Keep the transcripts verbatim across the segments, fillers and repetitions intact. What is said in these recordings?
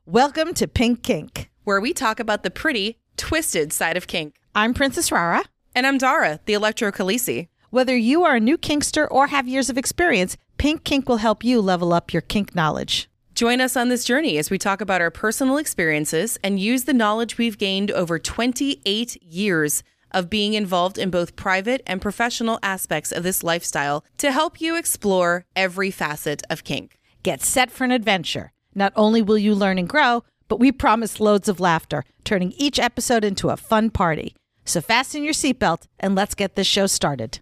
Welcome to Pink Kink, where we talk about the pretty, twisted side of kink. I'm Princess Rara. And I'm Dara, the Electro Khaleesi. Whether you are a new kinkster or have years of experience, Pink Kink will help you level up your kink knowledge. Join us on this journey as we talk about our personal experiences and use the knowledge we've gained over twenty-eight years of being involved in both private and professional aspects of this lifestyle to help you explore every facet of kink. Get set for an adventure. Not only will you learn and grow, but we promise loads of laughter, turning each episode into a fun party. So fasten your seatbelt and let's get this show started.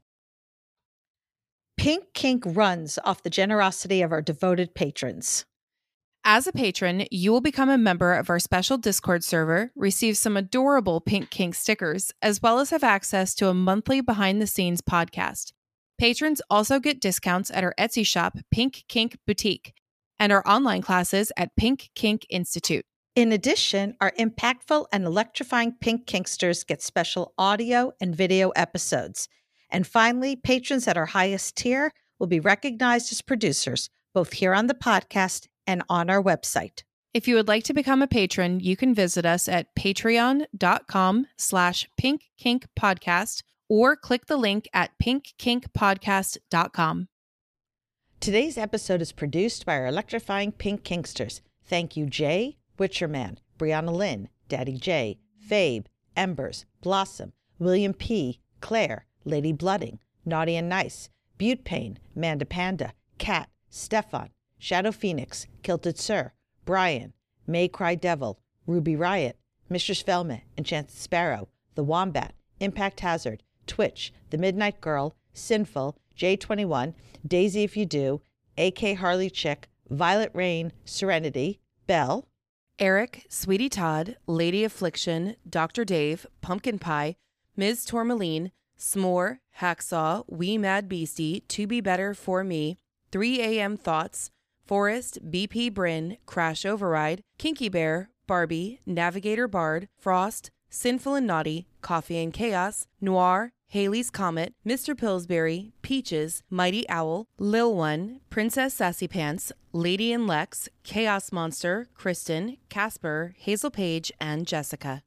Pink Kink runs off the generosity of our devoted patrons. As a patron, you will become a member of our special Discord server, receive some adorable Pink Kink stickers, as well as have access to a monthly behind-the-scenes podcast. Patrons also get discounts at our Etsy shop, Pink Kink Boutique, and our online classes at Pink Kink Institute. In addition, our impactful and electrifying Pink Kinksters get special audio and video episodes. And finally, patrons at our highest tier will be recognized as producers, both here on the podcast and on our website. If you would like to become a patron, you can visit us at patreon.com slash Pink Kink Podcast or click the link at pink kink podcast dot com. Today's episode is produced by our electrifying Pink Kinksters. Thank you, Jay, Witcherman, Brianna Lynn, Daddy J, Fabe, Embers, Blossom, William P, Claire, Lady Blooding, Naughty and Nice, Butte Pain, Manda Panda, Kat, Stefan, Shadow Phoenix, Kilted Sir, Brian, May Cry Devil, Ruby Riot, Mistress Velma, Enchanted Sparrow, The Wombat, Impact Hazard, Twitch, The Midnight Girl, Sinful, J twenty-one, Daisy If You Do, A K Harley Chick, Violet Rain, Serenity, Belle, Eric, Sweetie Todd, Lady Affliction, Doctor Dave, Pumpkin Pie, Miz Tourmaline, S'more, Hacksaw, Wee Mad Beastie, To Be Better For Me, three a.m. Thoughts, Forrest, B P Bryn, Crash Override, Kinky Bear, Barbie, Navigator Bard, Frost, Sinful and Naughty, Coffee and Chaos, Noir, Haley's Comet, Mister Pillsbury, Peaches, Mighty Owl, Lil One, Princess Sassy Pants, Lady and Lex, Chaos Monster, Kristen, Casper, Hazel Page, and Jessica.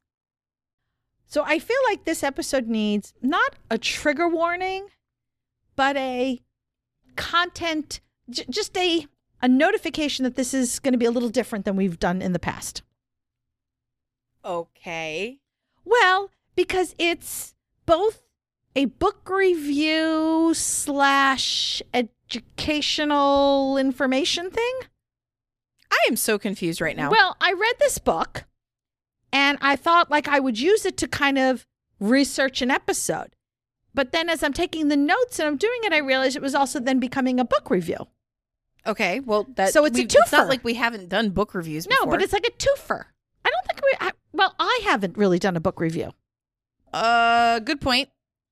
So I feel like this episode needs not a trigger warning, but a content, j- just a, a notification that this is going to be a little different than we've done in the past. Okay. Well, because it's both a book review slash educational information thing. I am so confused right now. Well, I read this book and I thought like I would use it to kind of research an episode. But then as I'm taking the notes and I'm doing it, I realized it was also then becoming a book review. Okay, well, that, so it's a twofer. It's not like we haven't done book reviews before. No, but it's like a twofer. I don't think we, I, well, I haven't really done a book review. Uh, good point.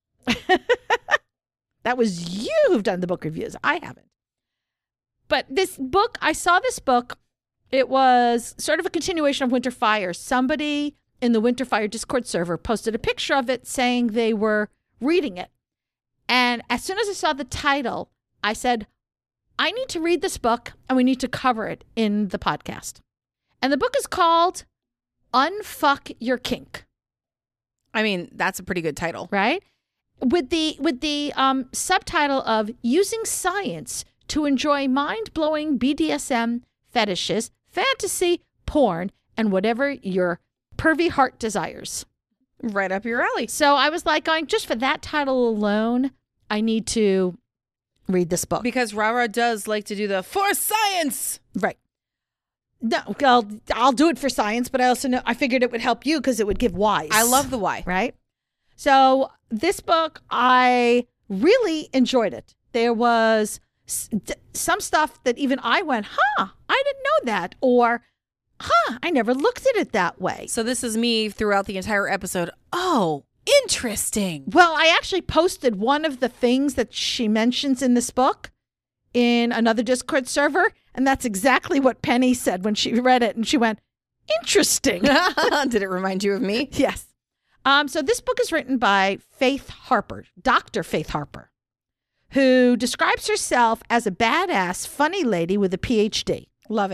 That was you who've done the book reviews. I haven't. But this book, I saw this book. It was sort of a continuation of Winter Fire. Somebody in the Winter Fire Discord server posted a picture of it saying they were reading it. And as soon as I saw the title, I said, I need to read this book and we need to cover it in the podcast. And the book is called Unfuck Your Kink. I mean, that's a pretty good title. Right? With the with the um, subtitle of Using Science to Enjoy Mind-Blowing B D S M, Fetishes, Fantasy, Porn, and whatever your pervy heart desires. Right up your alley. So I was like going, just for that title alone, I need to read this book. Because Rara does like to do the for science. Right. No, well, I'll do it for science, but I also know, I figured it would help you because it would give whys. I love the why. Right? So this book, I really enjoyed it. There was s- d- some stuff that even I went, huh, I didn't know that. Or, huh, I never looked at it that way. So this is me throughout the entire episode. Oh, interesting. Well, I actually posted one of the things that she mentions in this book in another Discord server. And that's exactly what Penny said when she read it. And she went, interesting. Did it remind you of me? Yes. Um, so this book is written by Faith Harper, Doctor Faith Harper, who describes herself as a badass, funny lady with a P H D. Love it.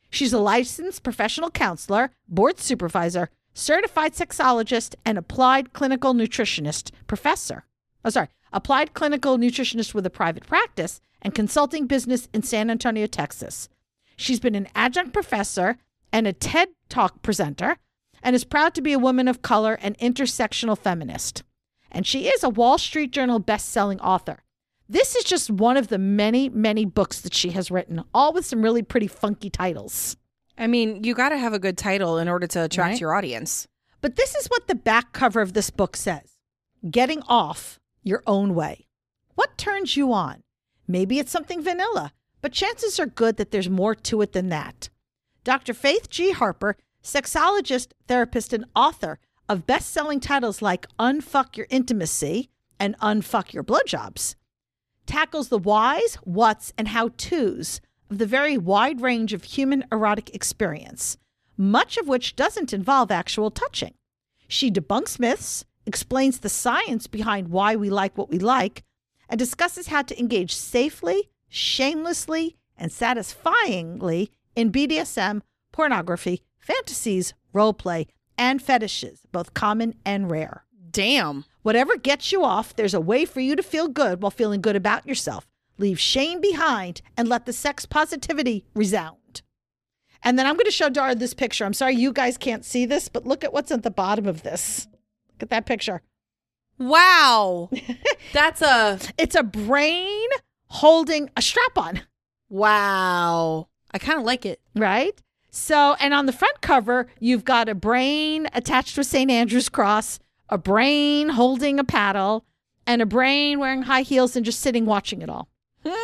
She's a licensed professional counselor, board supervisor, certified sexologist, and applied clinical nutritionist professor. Oh, sorry, applied clinical nutritionist with a private practice and consulting business in San Antonio, Texas. She's been an adjunct professor and a TED Talk presenter and is proud to be a woman of color and intersectional feminist. And she is a Wall Street Journal best-selling author. This is just one of the many, many books that she has written, all with some really pretty funky titles. I mean, you got to have a good title in order to attract Right. your audience. But this is what the back cover of this book says. Getting off your own way. What turns you on? Maybe it's something vanilla, but chances are good that there's more to it than that. Doctor Faith G. Harper, sexologist, therapist, and author of best-selling titles like Unfuck Your Intimacy and Unfuck Your Blowjobs, tackles the whys, whats, and how-tos of the very wide range of human erotic experience, much of which doesn't involve actual touching. She debunks myths, explains the science behind why we like what we like, and discusses how to engage safely, shamelessly, and satisfyingly in B D S M, pornography, fantasies, roleplay, and fetishes, both common and rare. Damn. Whatever gets you off, there's a way for you to feel good while feeling good about yourself. Leave shame behind and let the sex positivity resound. And then I'm going to show Dara this picture. I'm sorry you guys can't see this, but look at what's at the bottom of this. Look at that picture. Wow. That's a It's a brain holding a strap-on, wow. I kind of like it. right? So, and on the front cover, you've got a brain attached to a Saint Andrew's cross, a brain holding a paddle, and a brain wearing high heels and just sitting watching it all.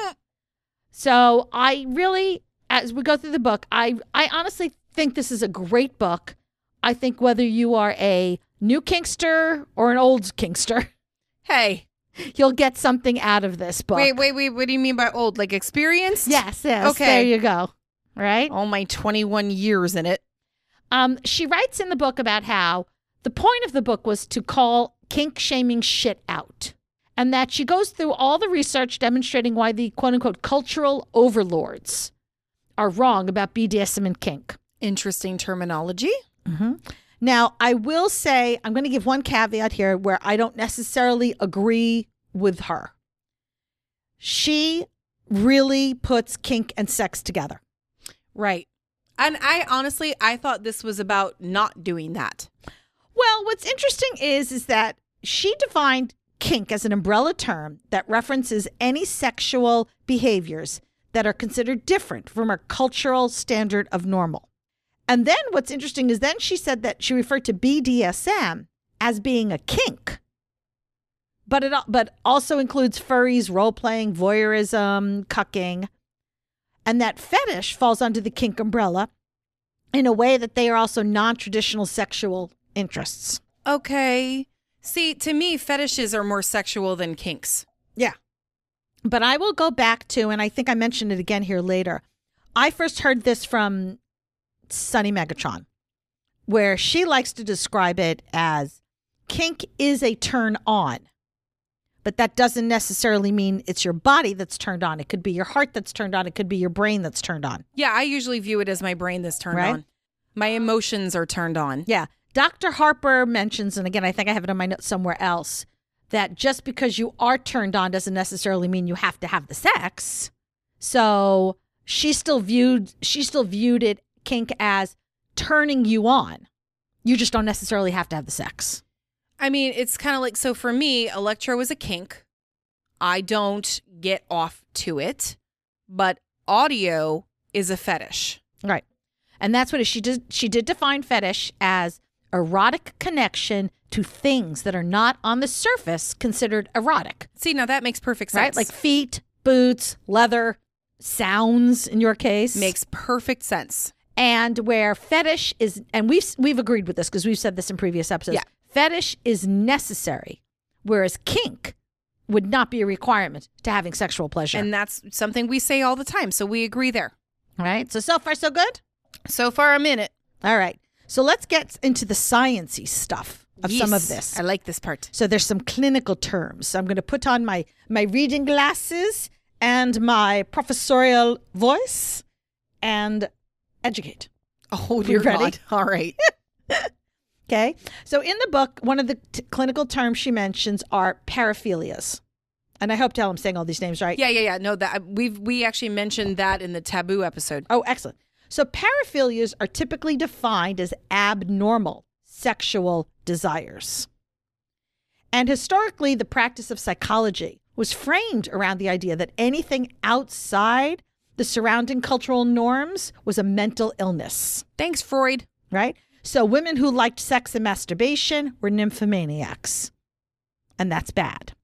So I really, as we go through the book, I, I honestly think this is a great book. I think whether you are a new kinkster or an old kinkster, Hey, you'll get something out of this book. wait, wait, wait. What do you mean by old? Like experienced? Yes, yes. Okay. There you go. Right? All my twenty-one years in it. Um, she writes in the book about how the point of the book was to call kink shaming shit out. And that she goes through all the research demonstrating why the quote unquote cultural overlords are wrong about B D S M and kink. Interesting terminology. Mm-hmm. Now, I will say, I'm going to give one caveat here where I don't necessarily agree with her. She really puts kink and sex together. Right. And I honestly, I thought this was about not doing that. Well, what's interesting is, is that she defined kink as an umbrella term that references any sexual behaviors that are considered different from our cultural standard of normal. And then what's interesting is then she said that she referred to B D S M as being a kink, but it but also includes furries, role-playing, voyeurism, cucking, and that fetish falls under the kink umbrella in a way that they are also non-traditional sexual interests. Okay. See, to me, fetishes are more sexual than kinks. Yeah. But I will go back to, and I think I mentioned it again here later. I first heard this from Sunny Megatron, where she likes to describe it as kink is a turn on, but that doesn't necessarily mean it's your body that's turned on. It could be your heart that's turned on. It could be your brain that's turned on. Yeah, I usually view it as my brain that's turned Right? on. My emotions are turned on. Yeah. Doctor Harper mentions, and again, I think I have it on my notes somewhere else, that just because you are turned on doesn't necessarily mean you have to have the sex. So she still viewed she still viewed it kink as turning you on. You just don't necessarily have to have the sex. I mean, it's kind of like, so for me, electro is a kink. I don't get off to it, but audio is a fetish. Right. And that's what it is. She did she did define fetish as erotic connection to things that are not on the surface considered erotic. See, now that makes perfect sense. Right? Like feet, boots, leather, sounds in your case. Makes perfect sense. And where fetish is, and we've we've agreed with this because we've said this in previous episodes. Yeah. Fetish is necessary, whereas kink would not be a requirement to having sexual pleasure. And that's something we say all the time. So we agree there. All right. So so far so good. So far, I'm in it. All right. So let's get into the sciencey stuff of some of Yes. this. I like this part. So there's some clinical terms. So I'm going to put on my my reading glasses and my professorial voice, and educate. Oh, You dear ready? God. All right. Okay. So in the book, one of the t- clinical terms she mentions are paraphilias. And I hope to hell I'm saying all these names right. Yeah, yeah, yeah. No, that we've we actually mentioned that in the taboo episode. Oh, excellent. So paraphilias are typically defined as abnormal sexual desires. And historically, the practice of psychology was framed around the idea that anything outside the surrounding cultural norms was a mental illness, Thanks, Freud. right? So women who liked sex and masturbation were nymphomaniacs, and that's bad.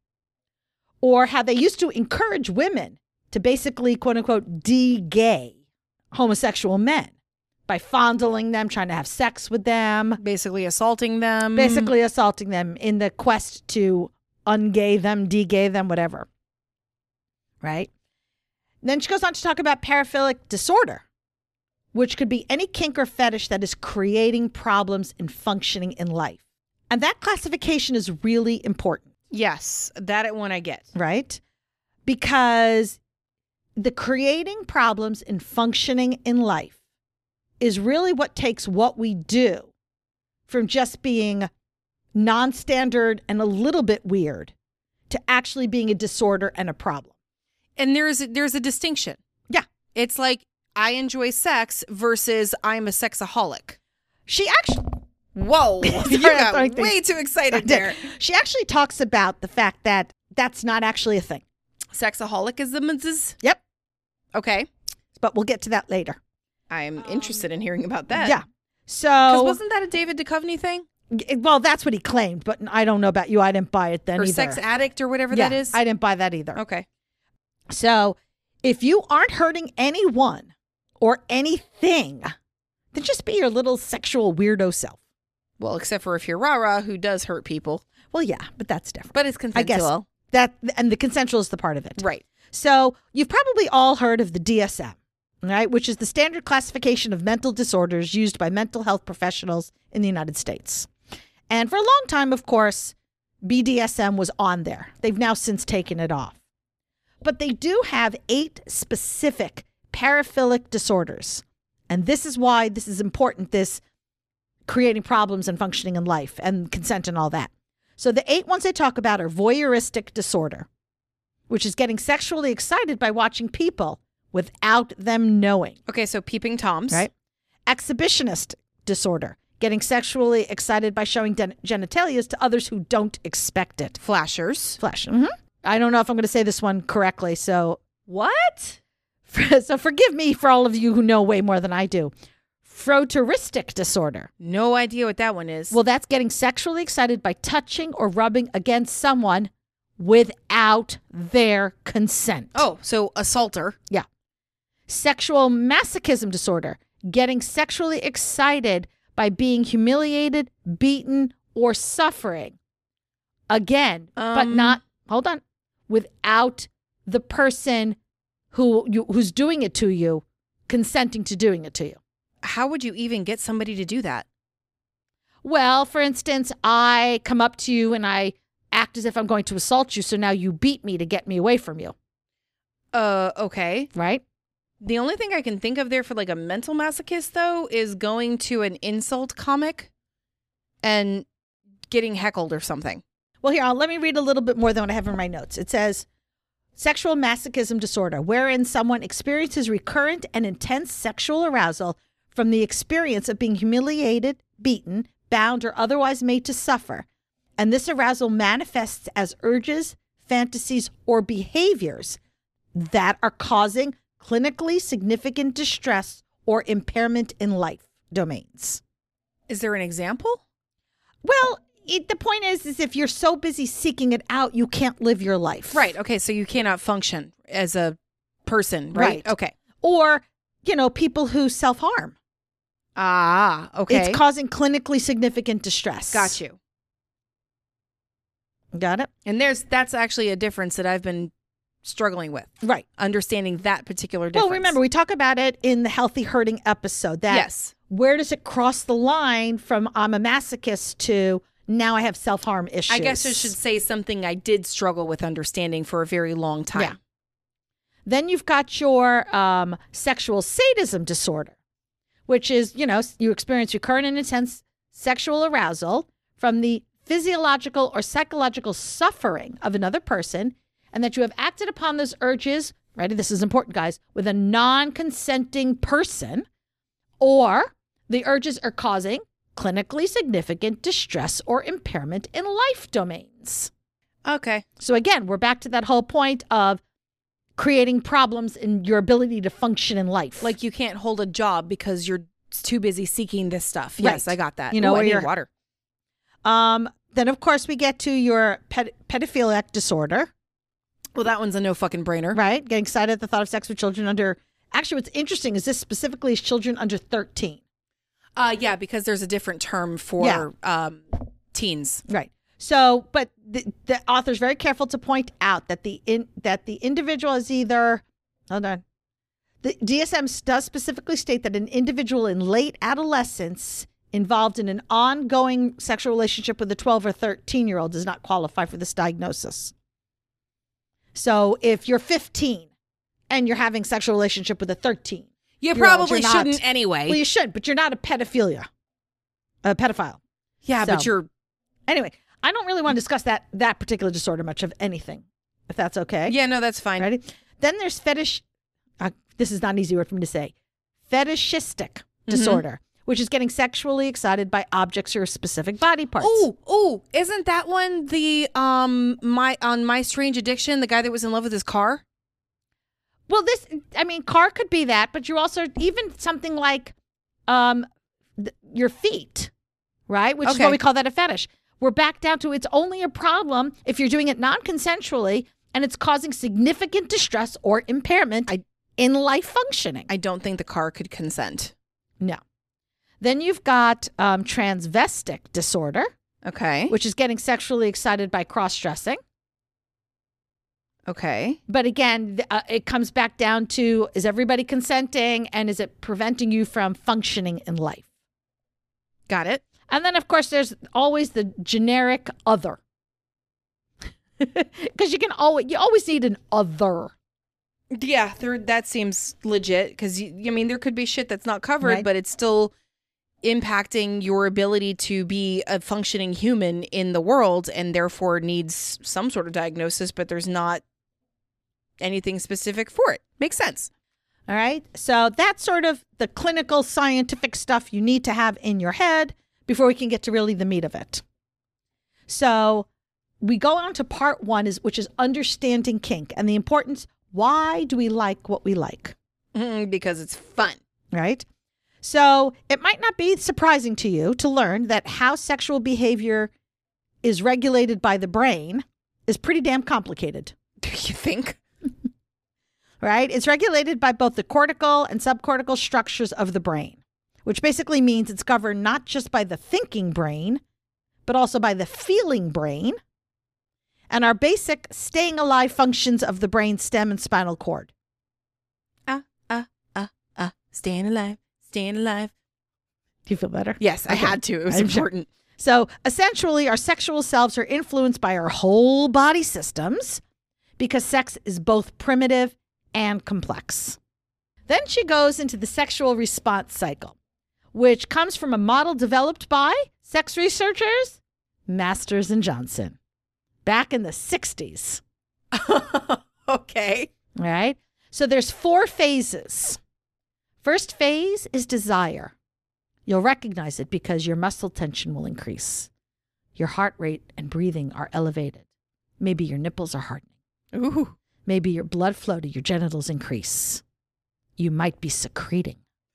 Or how they used to encourage women to basically, quote unquote, de-gay homosexual men by fondling them, trying to have sex with them, Basically assaulting them. basically assaulting them in the quest to ungay them, de-gay them, whatever. Right? Then she goes on to talk about paraphilic disorder, which could be any kink or fetish that is creating problems in functioning in life. And that classification is really important, Yes, that one I get. right? Because the creating problems in functioning in life is really what takes what we do from just being non-standard and a little bit weird to actually being a disorder and a problem. And there's there's a distinction. Yeah. It's like I enjoy sex versus I'm a sexaholic. She actually Whoa, you Sorry, I'm got throwing things- way too excited there. She actually talks about the fact that that's not actually a thing. Sexaholicism is Yep. okay. But we'll get to that later. I'm interested in hearing about that. Yeah. Because So, wasn't that a David Duchovny thing? well, that's what he claimed, but I don't know about you. I didn't buy it then Or either. sex addict or whatever yeah, that is? I didn't buy that either. Okay. So, if you aren't hurting anyone or anything, then just be your little sexual weirdo self. Well, except for if you're Rara, who does hurt people. Well, yeah, but that's different. But it's I guess consensual. that, and the consensual is the part of it. Right. So, you've probably all heard of the D S M, right? Which is the standard classification of mental disorders used by mental health professionals in the United States. And for a long time, of course, B D S M was on there. They've now since taken it off. But they do have eight specific paraphilic disorders. And this is why this is important, this creating problems and functioning in life and consent and all that. So the eight ones they talk about are voyeuristic disorder, which is getting sexually excited by watching people without them knowing, Okay, so peeping Toms. right? Exhibitionist disorder, getting sexually excited by showing gen- genitalias to others who don't expect it. Flashers. Flesh. hmm I don't know if I'm going to say this one correctly, so What? so forgive me for all of you who know way more than I do. Frotteuristic disorder. No idea what that one is. Well, that's getting sexually excited by touching or rubbing against someone without their consent. oh, so assaulter. Yeah. Sexual masochism disorder, getting sexually excited by being humiliated, beaten, or suffering. Again, but Um. not, hold on, without the person who you, who's doing it to you consenting to doing it to you. How would you even get somebody to do that? Well, for instance, I come up to you and I act as if I'm going to assault you, so now you beat me to get me away from you, Uh, okay. right? The only thing I can think of there for like a mental masochist though is going to an insult comic and getting heckled or something. Well, here, I'll, let me read a little bit more than what I have in my notes. It says, sexual masochism disorder, wherein someone experiences recurrent and intense sexual arousal from the experience of being humiliated, beaten, bound, or otherwise made to suffer. And this arousal manifests as urges, fantasies, or behaviors that are causing clinically significant distress or impairment in life domains. Is there an example? Well, it, the point is, is if you're so busy seeking it out, you can't live your life. Right. Okay. So you cannot function as a person, right? Right. Okay. Or, you know, people who self-harm. Ah, okay. It's causing clinically significant distress. Got you. Got it? And there's that's actually a difference that I've been struggling with, Right. understanding that particular difference. Well, remember, we talk about it in the healthy hurting episode. That Yes. where does it cross the line from I'm a masochist to now I have self-harm issues? I guess I should say something I did struggle with understanding for a very long time. Yeah. Then you've got your um, sexual sadism disorder, which is, you know, you experience recurrent and intense sexual arousal from the physiological or psychological suffering of another person, and that you have acted upon those urges, ready, this is important, guys, with a non-consenting person, or the urges are causing clinically significant distress or impairment in life domains. Okay. So again, we're back to that whole point of creating problems in your ability to function in life. Like you can't hold a job because you're too busy seeking this stuff. Right. Yes, I got that. You know, Ooh, I or need you're- water. Um, then, of course, we get to your ped- pedophilic disorder, Well, that one's a no fucking brainer. right? Getting excited at the thought of sex with children under... Actually, what's interesting is this specifically is children under thirteen. Uh, yeah, because there's a different term for Yeah. um, teens. Right. So, but the, the author's very careful to point out that the in, that the individual is either... Hold on. The D S M does specifically state that an individual in late adolescence involved in an ongoing sexual relationship with a twelve or thirteen-year-old does not qualify for this diagnosis. So if you're fifteen and you're having sexual relationship with a thirteen, You You're- probably you're not- shouldn't anyway. well, you should, but you're not a pedophilia, a pedophile. yeah, so- but you're... Anyway, I don't really want to discuss that that particular disorder much of anything, if that's okay. Yeah, no, that's fine. Ready? Then there's fetish. Uh, this is not an easy word for me to say. Fetishistic disorder, which is getting sexually excited by objects or specific body parts. Oh, oh, isn't that one the um my on My Strange Addiction, the guy that was in love with his car? Well, this, I mean, car could be that, but you also, even something like um, th- your feet, right? Which is Okay. what we call that a fetish. We're back down to it's only a problem if you're doing it non-consensually and it's causing significant distress or impairment I- in life functioning. I don't think the car could consent. no. Then you've got um, transvestic disorder, Okay. which is getting sexually excited by cross-dressing. Okay. But again, th- uh, it comes back down to, is everybody consenting and is it preventing you from functioning in life? Got it. And then, of course, there's always the generic other. Because you can always, you always need an other. Yeah, there, that seems legit because, I mean, there could be shit that's not covered, Right. but it's still impacting your ability to be a functioning human in the world and therefore needs some sort of diagnosis, but there's not anything specific for it. Makes sense. All right. So that's sort of the clinical scientific stuff you need to have in your head before we can get to really the meat of it. So we go on to part one, is which is understanding kink and the importance. Why do we like what we like? Mm, because it's fun. Right? So it might not be surprising to you to learn that how sexual behavior is regulated by the brain is pretty damn complicated. Do you think? Right? It's regulated by both the cortical and subcortical structures of the brain, which basically means it's governed not just by the thinking brain, but also by the feeling brain and our basic staying alive functions of the brain stem and spinal cord. Ah, ah, ah, ah. Staying alive. Staying alive. Do you feel better? Yes, I Okay. had to. It was I'm sure. important. So essentially, our sexual selves are influenced by our whole body systems because sex is both primitive and complex. Then she goes into the sexual response cycle, which comes from a model developed by sex researchers Masters and Johnson back in the sixties. Okay. All right. So there's four phases. First phase is desire. You'll recognize it because your muscle tension will increase. Your heart rate and breathing are elevated. Maybe your nipples are hardening. Ooh. Maybe your blood flow to your genitals increase. You might be secreting.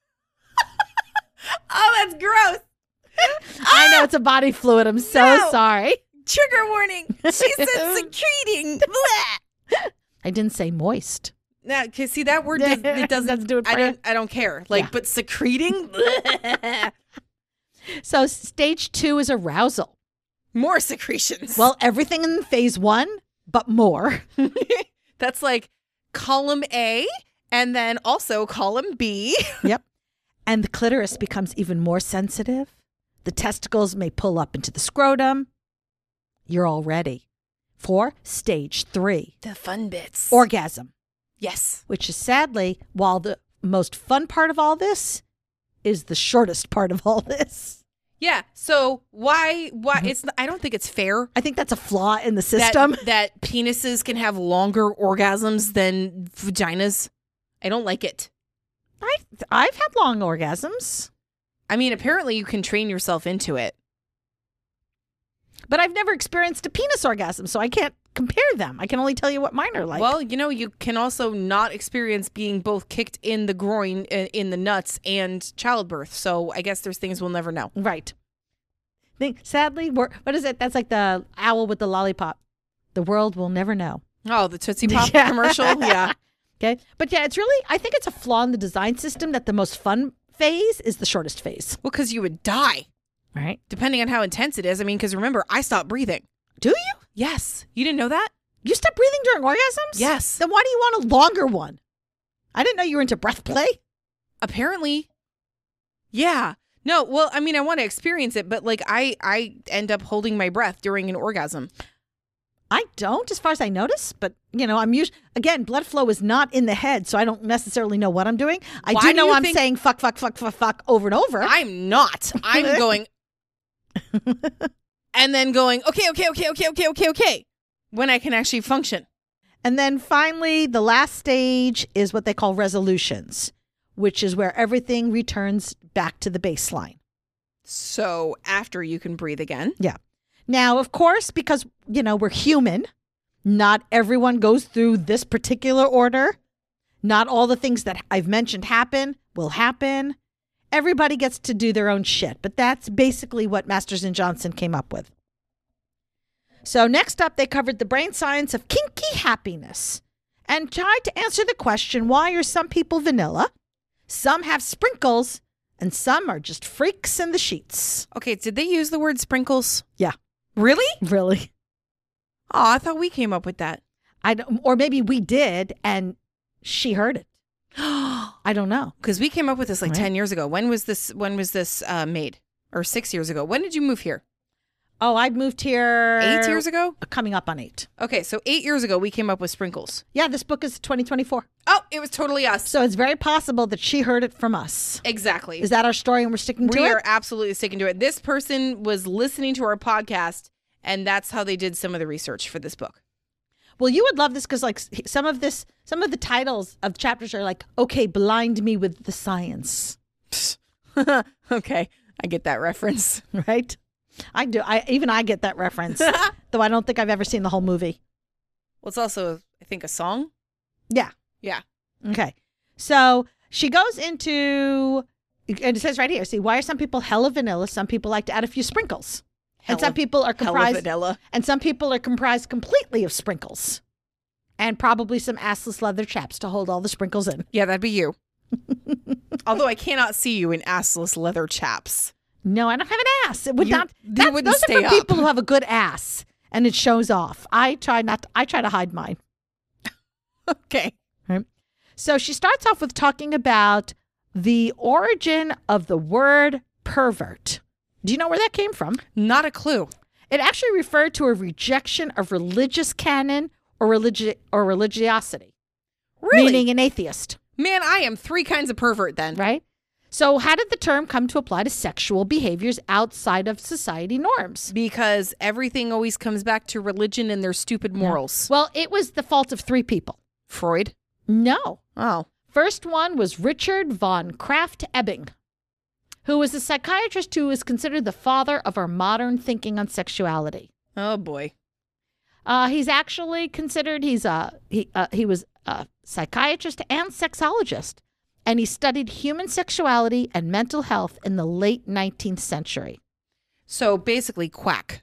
Oh, that's gross. I know it's a body fluid. I'm so No. sorry. Trigger warning. She said secreting. Blech. I didn't say moist. Now, cause see that word does, it doesn't, Doesn't do it I for you? don't. I don't care. Like, Yeah. but secreting. Blech. So stage two is arousal. More secretions. Well, everything in phase one, but more. that's like column A, and then also column B. Yep. And the clitoris becomes even more sensitive. The testicles may pull up into the scrotum. You're all ready for stage three, The fun bits. orgasm, yes. which is sadly, while the most fun part of all this, is the shortest part of all this. Yeah. So why? Why? It's. I don't think it's fair I think that's a flaw in the system. that, that penises can have longer orgasms than vaginas. I don't like it. I, I've had long orgasms, I mean, apparently you can train yourself into it. but I've never experienced a penis orgasm, so I can't compare them. I can only tell you what mine are like. Well, you know, you can also not experience being both kicked in the groin, uh, in the nuts, and childbirth. So I guess there's things we'll never know. right. Think, sadly, we're, what is it? That's like the owl with the lollipop. The world will never know. Oh, the Tootsie Pop Yeah. commercial? Yeah. Okay. But yeah, it's really, I think it's a flaw in the design system that the most fun phase is the shortest phase. Well, because you would die, Right. depending on how intense it is. I mean, because remember, I stopped breathing. Do you? Yes. You didn't know that? You stop breathing during orgasms? Yes. Then why do you want a longer one? I didn't know you were into breath play. Apparently. Yeah. No, well, I mean, I want to experience it, but like I, I end up holding my breath during an orgasm. I don't, as far as I notice, but you know, I'm usually, again, blood flow is not in the head, so I don't necessarily know what I'm doing. I Why do do know you I'm think- saying fuck, fuck, fuck, fuck, fuck over and over. I'm not. I'm going and then going, okay, okay, okay, okay, okay, okay, okay, when I can actually function. And then finally, the last stage is what they call resolutions, which is where everything returns back to the baseline. So after you can breathe again. Yeah. Now, of course, because, you know, we're human, not everyone goes through this particular order. Not all the things that I've mentioned happen will happen. Everybody gets to do their own shit, but that's basically what Masters and Johnson came up with. So next up, they covered the brain science of kinky happiness and tried to answer the question, why are some people vanilla, some have sprinkles, and some are just freaks in the sheets? Okay, did they use the word sprinkles? Yeah. Really? Really? Oh, I thought we came up with that. I don't, or maybe we did and she heard it. I don't know. Because we came up with this like Right. ten years ago. When was this? When was this uh, made? Or six years ago? When did you move here? Oh, I moved here Eight years ago? Coming up on eight. Okay, so eight years ago we came up with sprinkles. Yeah, this book is twenty twenty-four. Oh, it was totally us. So it's very possible that she heard it from us. Exactly. Is that our story and we're sticking to we it? are absolutely sticking to it. This person was listening to our podcast, and that's how they did some of the research for this book. Well, you would love this because like some of this, some of the titles of chapters are like, okay, blind me with the science, Okay, I get that reference. right? I do. I even I get that reference, though I don't think I've ever seen the whole movie. Well, it's also, I think, a song. Yeah. Yeah. Okay. So she goes into, and it says right here, see, why are some people hella vanilla? Some people like to add a few sprinkles. and Hella- some people are Hella comprised, vanilla. and some people are comprised completely of sprinkles. And probably some assless leather chaps to hold all the sprinkles in. Yeah, that'd be you. Although I cannot see you in assless leather chaps. No, I don't have an ass. It would You- not. you That's, wouldn't those stay are for up. people who have a good ass, and it shows off. I try not. To, I try to hide mine. Okay. Right? So she starts off with talking about the origin of the word pervert. Do you know where that came from? Not a clue. It actually referred to a rejection of religious canon or religi- or religiosity, Really? meaning an atheist, Man, I am three kinds of pervert then. right? So how did the term come to apply to sexual behaviors outside of society norms? Because everything always comes back to religion and their stupid morals. Well, it was the fault of three people. Freud? No. Oh. First one was Richard von Krafft-Ebing, who was a psychiatrist who is considered the father of our modern thinking on sexuality. Oh, boy. Uh, he's actually considered, he's a, he, uh, he was a psychiatrist and sexologist, and he studied human sexuality and mental health in the late nineteenth century. So basically, quack.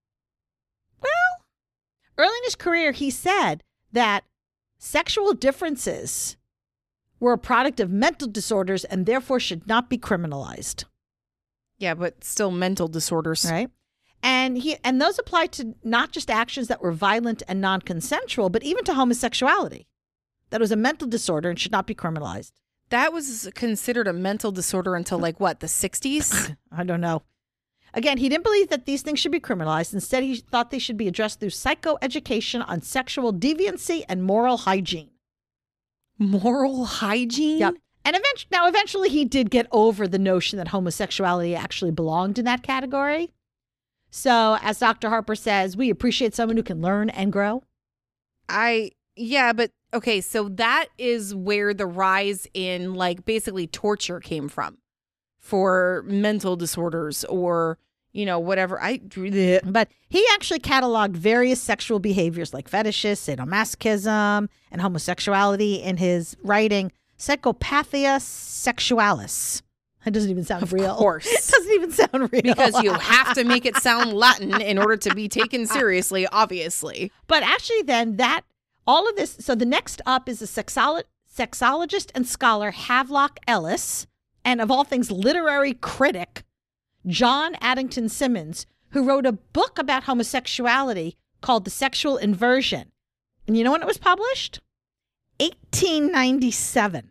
Well, early in his career, he said that sexual differences were a product of mental disorders and therefore should not be criminalized. Yeah, but still mental disorders. Right. And he and those apply to not just actions that were violent and non-consensual, but even to homosexuality. That was a mental disorder and should not be criminalized. That was considered a mental disorder until like what, the sixties? I don't know. Again, he didn't believe that these things should be criminalized. Instead, he thought they should be addressed through psychoeducation on sexual deviancy and moral hygiene. Moral hygiene? Yep. And eventually, now eventually he did get over the notion that homosexuality actually belonged in that category. So as Doctor Harper says, we appreciate someone who can learn and grow. I, yeah, but okay, so that is where the rise in like basically torture came from for mental disorders or, you know, whatever. I, But he actually cataloged various sexual behaviors like fetishes, sadomasochism, and homosexuality in his writing, Psychopathia Sexualis. It doesn't even sound Of real. course. It doesn't even sound real. because you have to make it sound Latin in order to be taken seriously, obviously. But actually then that, all of this, so the next up is a sexolo- sexologist and scholar Havelock Ellis, and of all things, literary critic John Addington Simmons, who wrote a book about homosexuality called The Sexual Inversion. And you know when it was published? eighteen ninety-seven.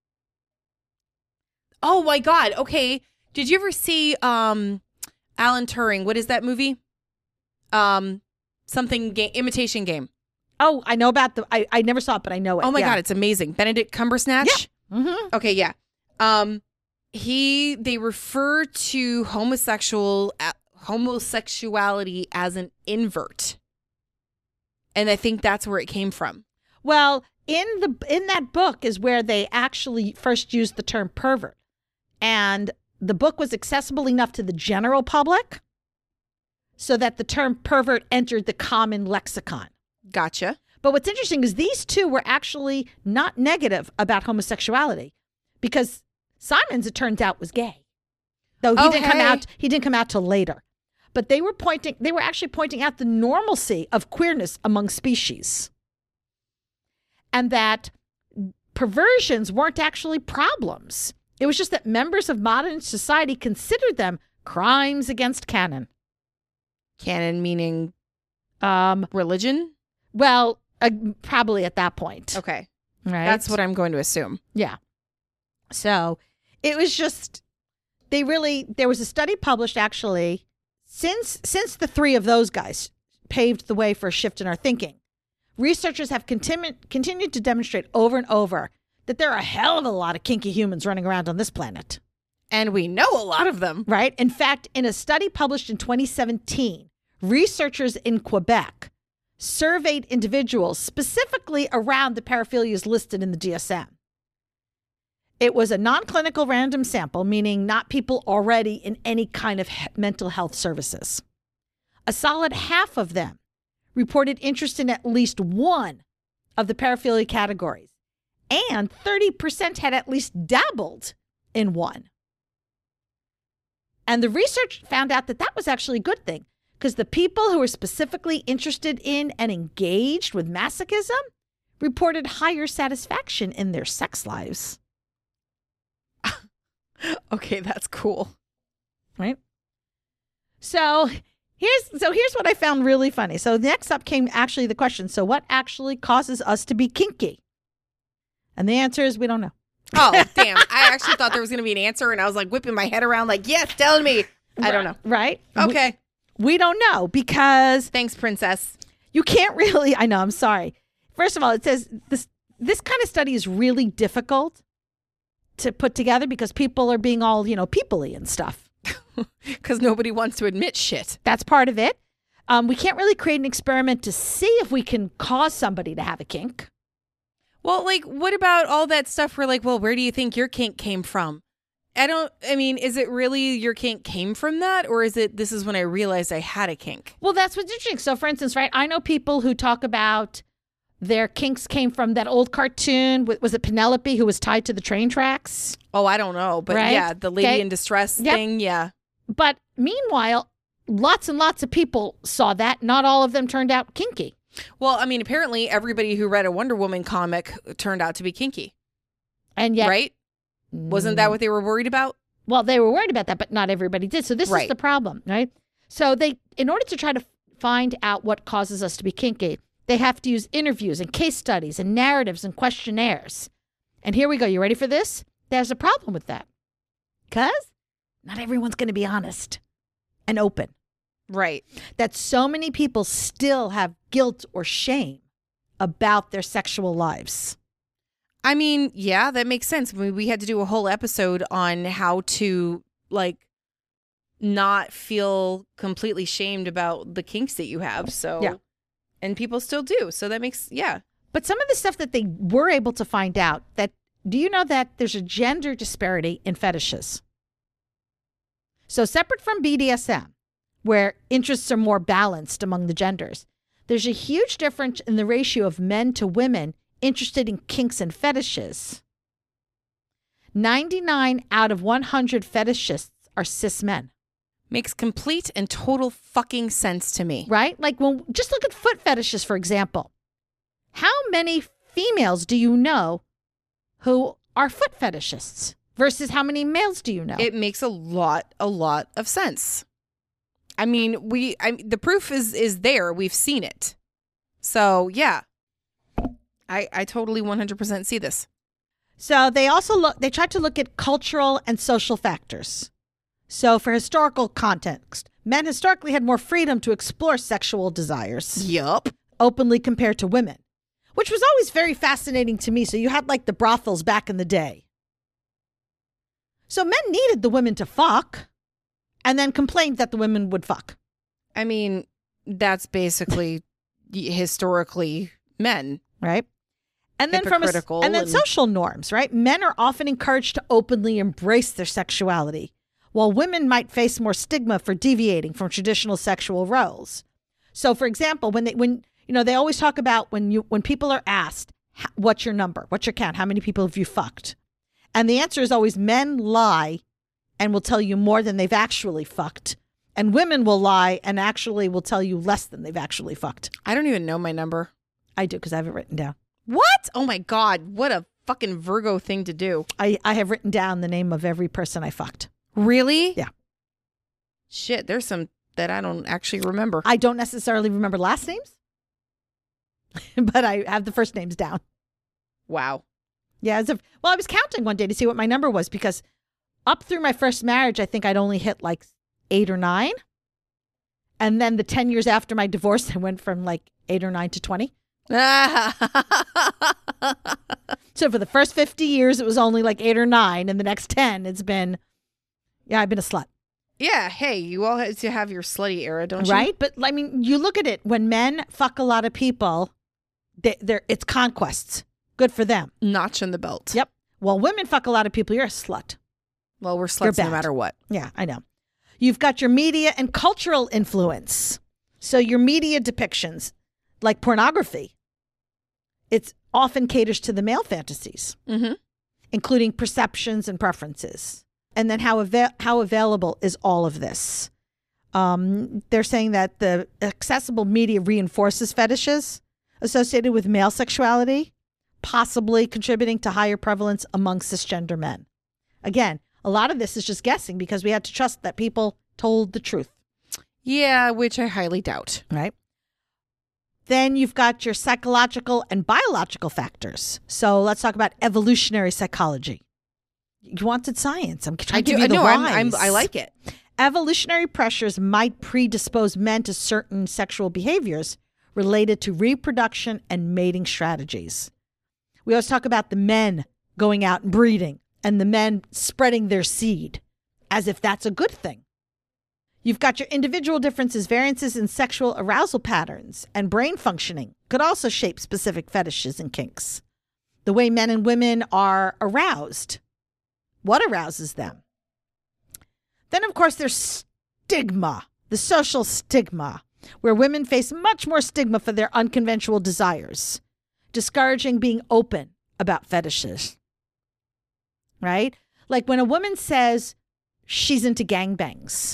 Oh my God. Okay. Did you ever see um Alan Turing? What is that movie? Um something game imitation game. Oh, I know about the, I, I never saw it, but I know it. Oh my yeah. God, it's amazing. Benedict Cumbersnatch? Yeah. Mm-hmm. Okay, yeah. Um he they refer to homosexual uh, homosexuality as an invert. And I think that's where it came from. Well, in the in that book is where they actually first used the term pervert. And the book was accessible enough to the general public so that the term pervert entered the common lexicon. Gotcha. But what's interesting is these two were actually not negative about homosexuality because Simons, it turns out, was gay. Though he Oh, didn't come hey. out, he didn't come out till later. But they were pointing, they were actually pointing out the normalcy of queerness among species. And that perversions weren't actually problems. It was just that members of modern society considered them crimes against canon. Canon meaning Um, religion? well, uh, probably at that point. Okay. Right? That's what I'm going to assume. Yeah. So it was just, they really, there was a study published actually since, since the three of those guys paved the way for a shift in our thinking. Researchers have continu- continued to demonstrate over and over that there are a hell of a lot of kinky humans running around on this planet, And we know a lot of them. right? In fact, in a study published in twenty seventeen, researchers in Quebec surveyed individuals specifically around the paraphilias listed in the D S M. It was a non-clinical random sample, meaning not people already in any kind of he- mental health services. A solid half of them reported interest in at least one of the paraphilia categories, and thirty percent had at least dabbled in one. And the research found out that that was actually a good thing because the people who were specifically interested in and engaged with masochism reported higher satisfaction in their sex lives. Okay, that's cool. Right? So here's so here's what I found really funny. So next up came actually the question, so what actually causes us to be kinky? And the answer is we don't know. Oh, damn. I actually thought there was going to be an answer, and I was like whipping my head around like, yes, tell me. I don't know. Right? Okay. We, we don't know because Thanks, princess. you can't really, I know, I'm sorry. First of all, it says this this kind of study is really difficult to put together because people are being all, you know, people-y and stuff. Because nobody wants to admit shit. That's part of it. Um, we can't really create an experiment to see if we can cause somebody to have a kink. Well, like, what about all that stuff where, like, well, where do you think your kink came from? I don't, I mean, is it really your kink came from that? Or is it, this is when I realized I had a kink? Well, that's what's interesting. So, for instance, right, I know people who talk about their kinks came from that old cartoon. wa- Was it Penelope who was tied to the train tracks? Oh, I don't know. But Right? yeah, the lady Okay. in distress Yep. thing. Yeah. But meanwhile, lots and lots of people saw that. Not all of them turned out kinky. Well, I mean, apparently everybody who read a Wonder Woman comic turned out to be kinky, And yet, right? Wasn't that what they were worried about? well, they were worried about that, but not everybody did. So this is Right. the problem, right? So they, in order to try to find out what causes us to be kinky, they have to use interviews and case studies and narratives and questionnaires. And here we go. You ready for this? There's a problem with that. Because not everyone's going to be honest and open. Right. That so many people still have guilt or shame about their sexual lives. I mean, yeah, that makes sense. I mean, we had to do a whole episode on how to, like, not feel completely shamed about the kinks that you have. So, Yeah. And people still do. So that makes, yeah. But some of the stuff that they were able to find out, that do you know that there's a gender disparity in fetishes? So separate from B D S M, where interests are more balanced among the genders, there's a huge difference in the ratio of men to women interested in kinks and fetishes. ninety-nine out of one hundred fetishists are cis men. Makes complete and total fucking sense to me. Right? Like, when just look at foot fetishes, for example. How many females do you know who are foot fetishists versus how many males do you know? It makes a lot, a lot of sense. I mean, we, I, the proof is is there. We've seen it. So, yeah. I, I totally one hundred percent see this. So they also look, they tried to look at cultural and social factors. So for historical context, men historically had more freedom to explore sexual desires Yup. openly compared to women, which was always very fascinating to me. So you had like the brothels back in the day. So men needed the women to fuck and then complained that the women would fuck. I mean, that's basically historically men. Right? And then from a, Hypocritical and then and- social norms, right? Men are often encouraged to openly embrace their sexuality, while women might face more stigma for deviating from traditional sexual roles. So, for example, when they when you know they always talk about when you when people are asked, "What's your number? What's your count? How many people have you fucked?" And the answer is always men lie and will tell you more than they've actually fucked, and women will lie and actually will tell you less than they've actually fucked. I don't even know my number. I do because I have it written down. What? Oh my God. What a fucking Virgo thing to do. I, I have written down the name of every person I fucked. Really? Yeah. Shit, there's some that I don't actually remember. I don't necessarily remember last names, but I have the first names down. Wow. Yeah. As of, well, I was counting one day to see what my number was because up through my first marriage, I think I'd only hit like eight or nine. And then the ten years after my divorce, I went from like eight or nine to twenty. So for the first fifty years, it was only like eight or nine. And the next ten, it's been, yeah, I've been a slut. Yeah. Hey, you all have to have your slutty era, don't you? Right? But I mean, you look at it, when men fuck a lot of people, they, they're, it's conquests. Good for them. Notch in the belt. Yep. Well, women fuck a lot of people, you're a slut. Well, we're You're sluts no bad. matter what. Yeah, I know. You've got your media and cultural influence. So your media depictions, like pornography, it's often caters to the male fantasies, Mm-hmm. including perceptions and preferences. And then how ava- how available is all of this? Um, they're saying that the accessible media reinforces fetishes associated with male sexuality, possibly contributing to higher prevalence among cisgender men. Again, a lot of this is just guessing because we had to trust that people told the truth, Yeah, which I highly doubt. right? Then you've got your psychological and biological factors. So let's talk about evolutionary psychology. You wanted science. I'm trying I to do. give you the No, I'm, I'm. whys. I like it. Evolutionary pressures might predispose men to certain sexual behaviors related to reproduction and mating strategies. We always talk about the men going out and breeding and the men spreading their seed as if that's a good thing. You've got your individual differences, variances in sexual arousal patterns and brain functioning could also shape specific fetishes and kinks. The way men and women are aroused. What arouses them? Then, of course, there's stigma, the social stigma, where women face much more stigma for their unconventional desires, discouraging being open about fetishes. Right? Like when a woman says she's into gangbangs.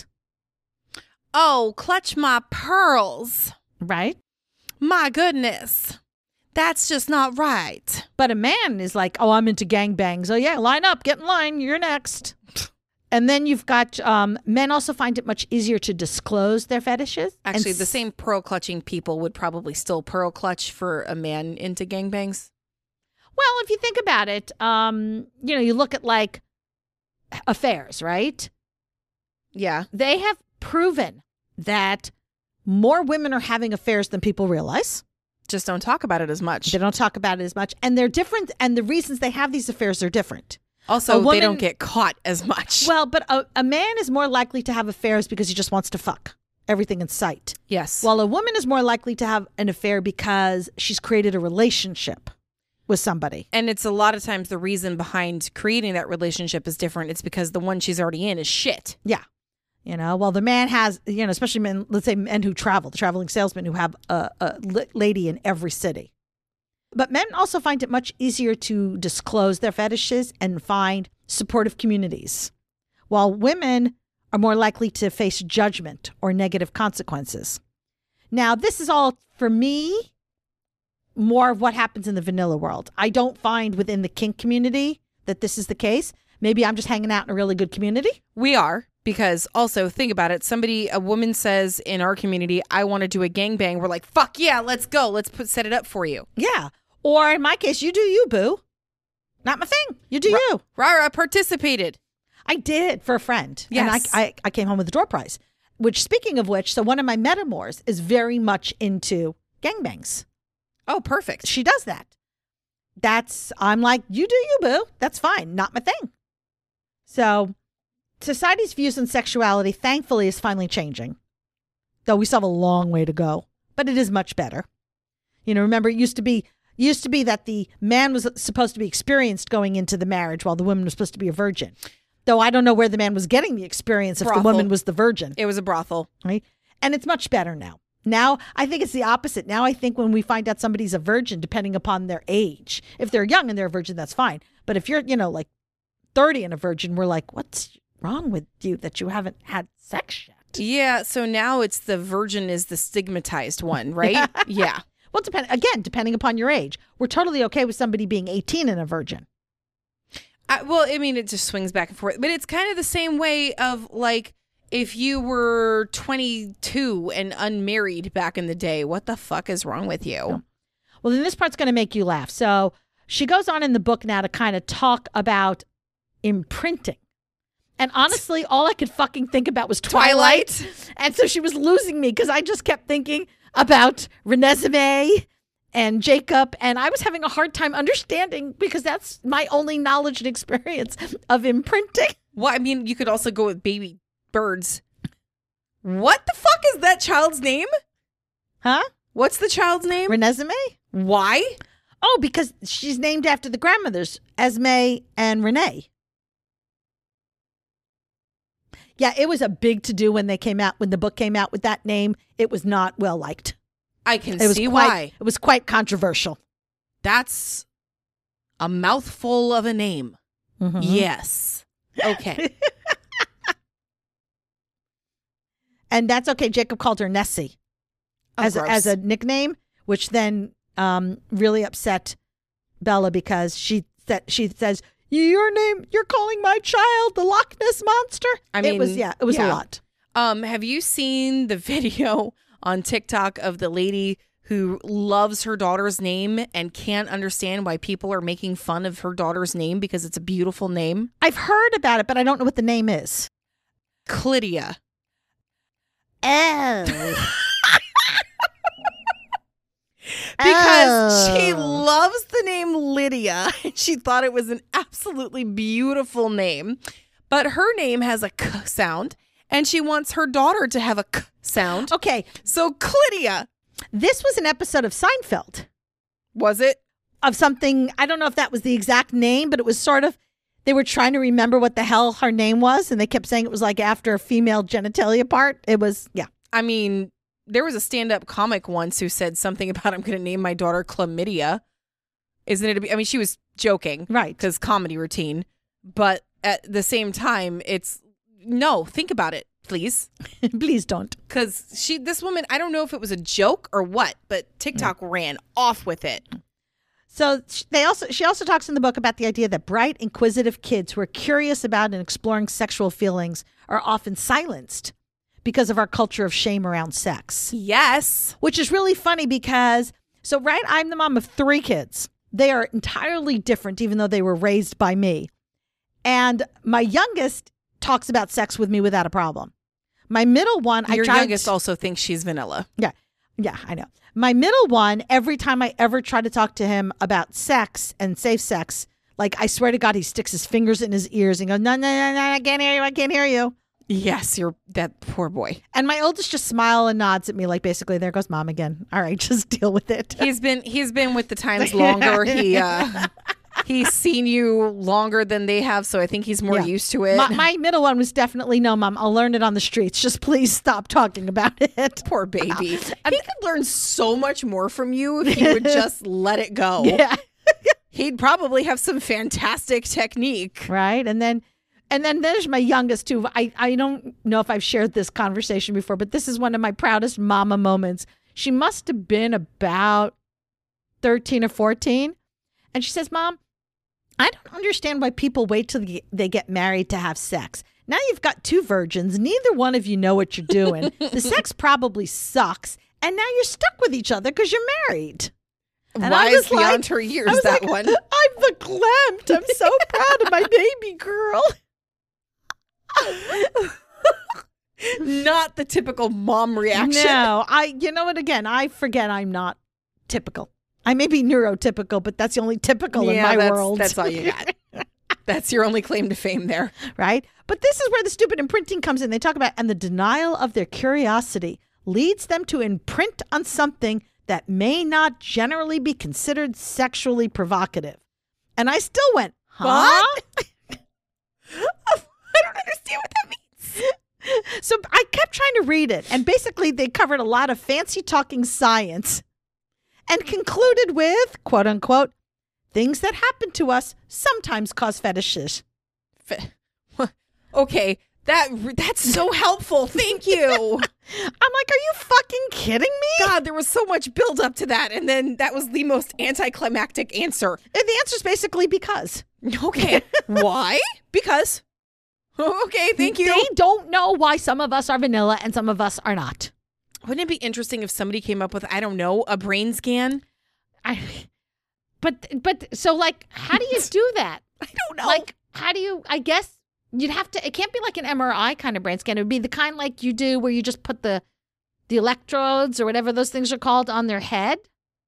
Oh, clutch my pearls. Right? My goodness. That's just not right. But a man is like, oh, I'm into gangbangs. Oh, yeah, line up, get in line, you're next. And then you've got um, men also find it much easier to disclose their fetishes. and Actually, the s- same pearl clutching people would probably still pearl clutch for a man into gangbangs. Well, if you think about it, um, you know, you look at like affairs, right? Yeah. They have proven that more women are having affairs than people realize. Just don't talk about it as much. They don't talk about it as much. And they're different. And the reasons they have these affairs are different. Also, woman, they don't get caught as much. Well, but a, a man is more likely to have affairs because he just wants to fuck everything in sight. Yes. While a woman is more likely to have an affair because she's created a relationship with somebody. And it's a lot of times the reason behind creating that relationship is different. It's because the one she's already in is shit. Yeah. You know, while the man has, you know, especially men, let's say men who travel, the traveling salesmen who have a, a lady in every city. But men also find it much easier to disclose their fetishes and find supportive communities, while women are more likely to face judgment or negative consequences. Now, this is all, for me, more of what happens in the vanilla world. I don't find within the kink community that this is the case. Maybe I'm just hanging out in a really good community. We are, because also think about it. Somebody, a woman says in our community, I want to do a gangbang. We're like, fuck yeah, let's go. Let's put set it up for you. Yeah. Or in my case, you do you, boo. Not my thing. You do Ra- you. Rara participated. I did for a friend. Yes. And I, I, I came home with a door prize, which, speaking of which, so one of my metamors is very much into gangbangs. Oh, perfect. She does that. That's, I'm like, you do you, boo. That's fine. Not my thing. So society's views on sexuality, thankfully, is finally changing. Though we still have a long way to go, but it is much better. You know, remember, it used to be, used to be that the man was supposed to be experienced going into the marriage while the woman was supposed to be a virgin. Though I don't know where the man was getting the experience if Brothel. the woman was the virgin. It was a brothel. Right? And it's much better now. Now, I think it's the opposite. Now, I think when we find out somebody's a virgin, depending upon their age, if they're young and they're a virgin, that's fine. But if you're, you know, like thirty and a virgin, we're like, what's wrong with you that you haven't had sex yet? Yeah. So now it's the virgin is the stigmatized one, right? Yeah. Well, depend again, depending upon your age. We're totally okay with somebody being eighteen and a virgin. I, well, I mean, it just swings back and forth. But it's kind of the same way of like, if you were twenty-two and unmarried back in the day, what the fuck is wrong with you? No. Well, then this part's going to make you laugh. So she goes on in the book now to kind of talk about imprinting. And honestly, all I could fucking think about was Twilight. Twilight. And so she was losing me because I just kept thinking about Renesmee and Jacob. And I was having a hard time understanding because that's my only knowledge and experience of imprinting. Well, I mean, you could also go with baby birds. What the fuck is that child's name? Huh? What's the child's name? Renesmee? Why? Oh, because she's named after the grandmothers, Esme and Renee. Yeah, it was a big to-do when they came out, when the book came out with that name. It was not well liked. I can It was see quite, why. It was quite controversial. That's a mouthful of a name. Mhm. Yes. Okay. And that's okay. Jacob called her Nessie Oh, as, a, gross. as a nickname, which then um, really upset Bella because she said, she says, your name, you're calling my child the Loch Ness Monster. I mean, it was, yeah, it was yeah. a lot. Um, have you seen the video on TikTok of the lady who loves her daughter's name and can't understand why people are making fun of her daughter's name because it's a beautiful name? I've heard about it, but I don't know what the name is. Clydia. Oh. Because Oh. she loves the name Lydia and she thought it was an absolutely beautiful name. But her name has a k sound and she wants her daughter to have a k sound. Okay, So Clydia. this was an episode of Seinfeld. Was it? Of something, I don't know if that was the exact name, but it was sort of, they were trying to remember what the hell her name was, and they kept saying it was like after a female genitalia part. It was, yeah. I mean, there was a stand-up comic once who said something about, I'm going to name my daughter Chlamydia. Isn't it? A, I mean, she was joking. Right. Because comedy routine. But at the same time, it's, no, think about it, please. Please don't. Because she, this woman, I don't know if it was a joke or what, but TikTok mm. ran off with it. So they also, she also talks in the book about the idea that bright, inquisitive kids who are curious about and exploring sexual feelings are often silenced because of our culture of shame around sex. Yes. Which is really funny because, so right, I'm the mom of three kids. They are entirely different, even though they were raised by me. And my youngest talks about sex with me without a problem. My middle one, Your I tried. youngest also thinks she's vanilla. Yeah. Yeah, I know. My middle one, every time I ever try to talk to him about sex and safe sex, like I swear to God, he sticks his fingers in his ears and goes, no, no, no, no, I can't hear you. I can't hear you. Yes, you're that poor boy. And my oldest just smile and nods at me like basically, there goes mom again. All right, just deal with it. He's been he's been with the times longer. He uh, he's seen you longer than they have, so I think he's more Yeah. used to it. My, my middle one was definitely, no, mom, I'll learn it on the streets. Just please stop talking about it. Poor baby. He could learn so much more from you if you would just let it go. Yeah. He'd probably have some fantastic technique. Right. And then and then there's my youngest too. I, I don't know if I've shared this conversation before, but this is one of my proudest mama moments. She must have been about thirteen or fourteen. And she says, Mom, I don't understand why people wait till they get married to have sex. Now you've got two virgins. Neither one of you know what you're doing. The sex probably sucks. And now you're stuck with each other because you're married. And I Wise was like- beyond her years, I was that like, one. I'm verklempt. I'm so proud of my baby girl. Not the typical mom reaction. No, I, you know what, again, I forget I'm not typical. I may be neurotypical, but that's the only typical in Yeah, my that's, world. that's all you got. That's your only claim to fame there. Right? But this is where the stupid imprinting comes in. They talk about, and the denial of their curiosity leads them to imprint on something that may not generally be considered sexually provocative. And I still went, huh? What? I don't understand what that means. So I kept trying to read it. And basically, they covered a lot of fancy talking science and concluded with, quote unquote, things that happen to us sometimes cause fetishes. Fe- okay, that that's so helpful. Thank you. I'm like, are you fucking kidding me? God, there was so much build up to that, and then that was the most anticlimactic answer. And the answer is basically because. Okay, why? Because. Okay, thank you. They don't know why some of us are vanilla and some of us are not. Wouldn't it be interesting if somebody came up with, I don't know, a brain scan? I, but but so like, how do you do that? I don't know. Like, how do you? I guess you'd have to. It can't be like an M R I kind of brain scan. It would be the kind like you do where you just put the the electrodes or whatever those things are called on their head.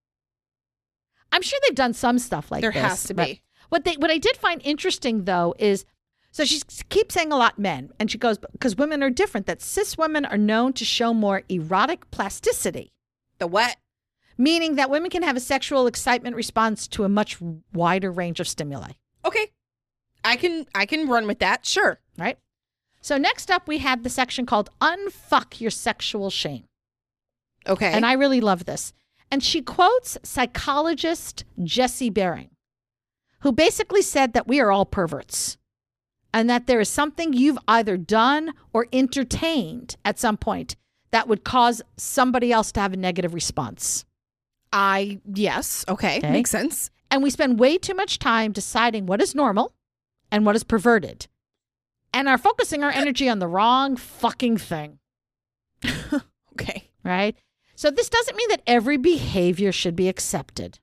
I'm sure they've done some stuff like there this. has to but be. What they what I did find interesting though is. So she keeps saying a lot men, and she goes, because women are different, that cis women are known to show more erotic plasticity, The what? meaning that women can have a sexual excitement response to a much wider range of stimuli, Okay, I can I can run with that. Sure. right? So next up, we had the section called Unfuck Your Sexual Shame. Okay. And I really love this. And she quotes psychologist Jesse Bering, who basically said that we are all perverts. And that there is something you've either done or entertained at some point that would cause somebody else to have a negative response. I yes. Okay. Okay. Makes sense. And we spend way too much time deciding what is normal and what is perverted. And are focusing our energy on the wrong fucking thing. Okay. Right? So this doesn't mean that every behavior should be accepted.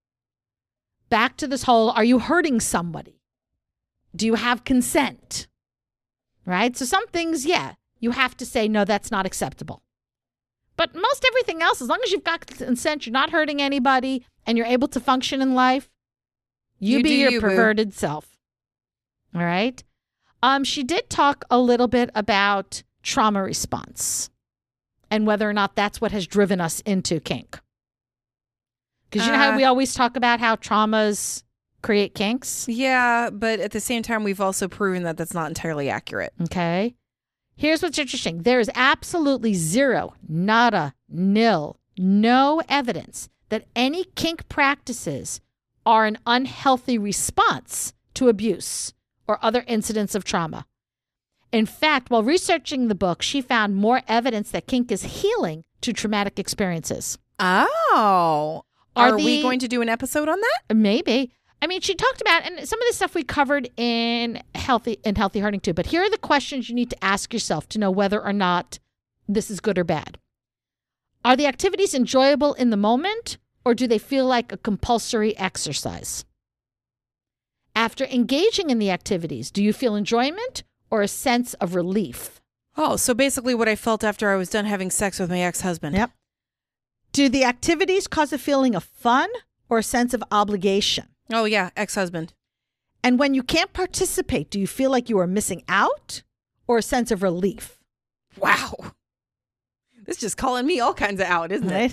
Back to this whole, are you hurting somebody? Do you have consent? Right? So some things, yeah, you have to say, no, that's not acceptable. But most everything else, as long as you've got consent, you're not hurting anybody, and you're able to function in life, you, You be do your you, boo. perverted self. All right? Um, she did talk a little bit about trauma response and whether or not that's what has driven us into kink. Because you know how Uh, we always talk about how traumas create kinks? Yeah, but at the same time, we've also proven that that's not entirely accurate. Okay. Here's what's interesting. There is absolutely zero, nada, nil, no evidence that any kink practices are an unhealthy response to abuse or other incidents of trauma. In fact, while researching the book, she found more evidence that kink is healing to traumatic experiences. Oh. Are Are, we the- going to do an episode on that? Maybe. I mean, she talked about, and some of this stuff we covered in healthy in healthy hurting too. But here are the questions you need to ask yourself to know whether or not this is good or bad. Are the activities enjoyable in the moment, or do they feel like a compulsory exercise? After engaging in the activities, do you feel enjoyment or a sense of relief? Oh, so basically what I felt after I was done having sex with my ex-husband. Yep. Do the activities cause a feeling of fun or a sense of obligation? Oh, yeah. Ex-husband. And when you can't participate, do you feel like you are missing out or a sense of relief? Wow. This is just calling me all kinds of out, isn't Right? it?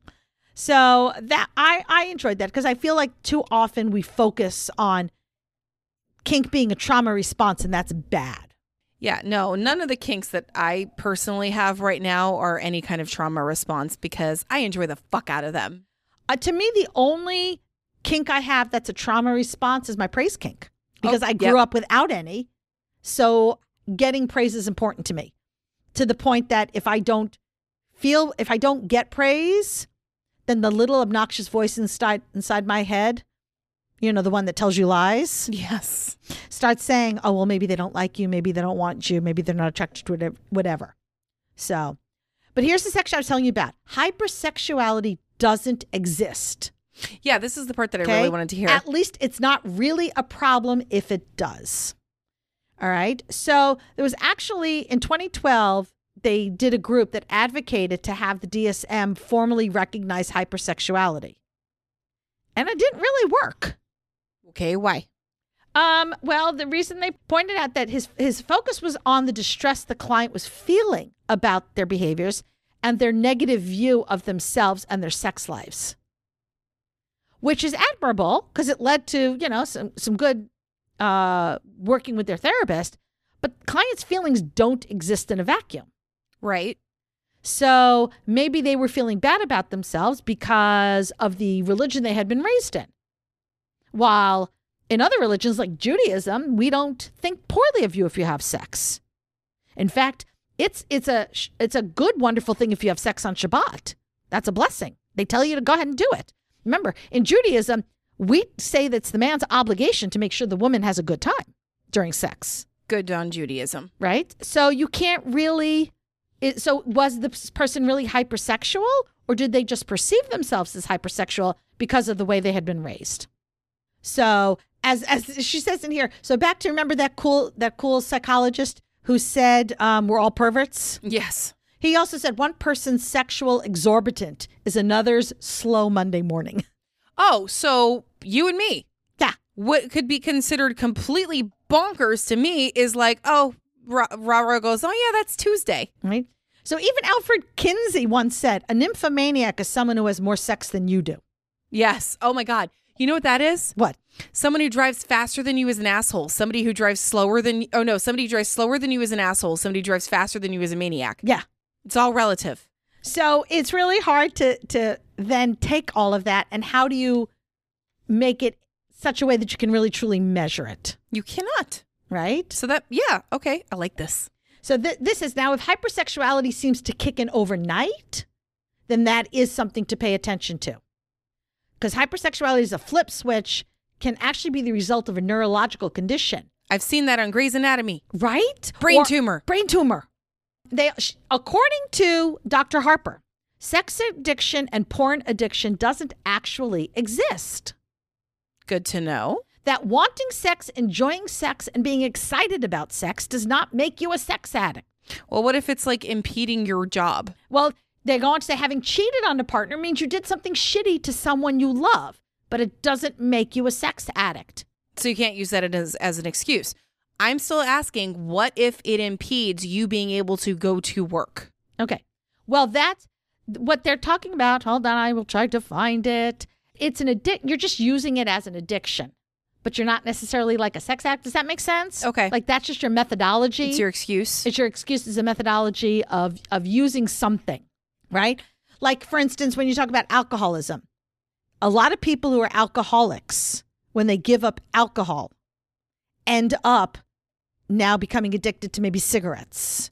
So that I, I enjoyed that because I feel like too often we focus on kink being a trauma response, and that's bad. Yeah, no, none of the kinks that I personally have right now are any kind of trauma response because I enjoy the fuck out of them. Uh, to me, the only kink I have that's a trauma response is my praise kink because Oh, I grew yep. up without any. So getting praise is important to me, to the point that if I don't feel, if I don't get praise, then the little obnoxious voice inside inside my head, you know, the one that tells you lies, Yes. starts saying, oh, well, maybe they don't like you. Maybe they don't want you. Maybe they're not attracted to it, whatever. So, but here's the section I was telling you about. Hypersexuality doesn't exist. Yeah, this is the part that I Okay? really wanted to hear. At least it's not really a problem if it does. All right. So there was actually in twenty twelve, they did a group that advocated to have the D S M formally recognize hypersexuality. And it didn't really work. Okay, why? Um, well, the reason they pointed out that his his focus was on the distress the client was feeling about their behaviors and their negative view of themselves and their sex lives. Which is admirable because it led to, you know, some some good uh, working with their therapist, but clients' feelings don't exist in a vacuum. Right. So maybe they were feeling bad about themselves because of the religion they had been raised in. While in other religions like Judaism, we don't think poorly of you if you have sex. In fact, it's it's a it's a good, wonderful thing if you have sex on Shabbat. That's a blessing. They tell you to go ahead and do it. Remember, in Judaism, we say that it's the man's obligation to make sure the woman has a good time during sex. Good on Judaism. Right? So you can't really... It, so was this person really hypersexual, or did they just perceive themselves as hypersexual because of the way they had been raised? So as as she says in here, so back to remember that cool that cool psychologist who said um, we're all perverts? Yes. He also said one person's sexual exorbitant is another's slow Monday morning. Oh, so you and me. Yeah. What could be considered completely bonkers to me is like, oh, Rara goes, oh, yeah, that's Tuesday. Right. So even Alfred Kinsey once said, a nymphomaniac is someone who has more sex than you do. Yes. Oh, my God. You know what that is? What? Someone who drives faster than you is an asshole. Somebody who drives slower than, oh, no, somebody who drives slower than you is an asshole. Somebody who drives faster than you is a maniac. Yeah. It's all relative. So it's really hard to to then take all of that and how do you make it such a way that you can really truly measure it, You cannot. right? So that, yeah, okay. I like this. So th- this is now if hypersexuality seems to kick in overnight, then that is something to pay attention to. Because hypersexuality is a flip switch, can actually be the result of a neurological condition. I've seen that on Grey's Anatomy. Right? Brain Or- tumor. Brain tumor. They, sh- according to Doctor Harper, sex addiction and porn addiction doesn't actually exist. Good to know. That wanting sex, enjoying sex, and being excited about sex does not make you a sex addict. Well, what if it's like impeding your job? Well, they go on to say having cheated on a partner means you did something shitty to someone you love, but it doesn't make you a sex addict. So you can't use that as, as an excuse. I'm still asking, what if it impedes you being able to go to work? Okay. Well, that's what they're talking about. Hold on, I will try to find it. It's an addict. You're just using it as an addiction, but you're not necessarily like a sex addict. Does that make sense? Okay. Like that's just your methodology. It's your excuse. It's your excuse as a methodology of of using something, right? Like, for instance, when you talk about alcoholism, a lot of people who are alcoholics, when they give up alcohol, end up now becoming addicted to maybe cigarettes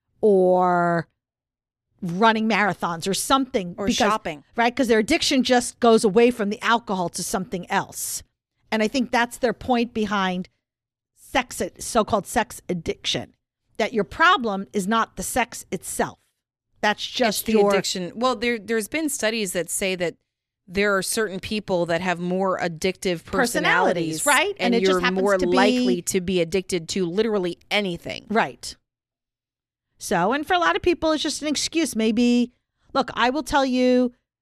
or running marathons or something. Or because, shopping. Right? Because their addiction just goes away from the alcohol to something else. And I think that's their point behind sex, so-called sex addiction, that your problem is not the sex itself. That's just It's the your addiction. Well, there, there's been studies that say that there are certain people that have more addictive personalities, Personalities, right? And, And it just you're happens more to be- likely to be addicted to literally anything. Right. So, and for a lot of people, it's just an excuse. Maybe, look, I will tell you,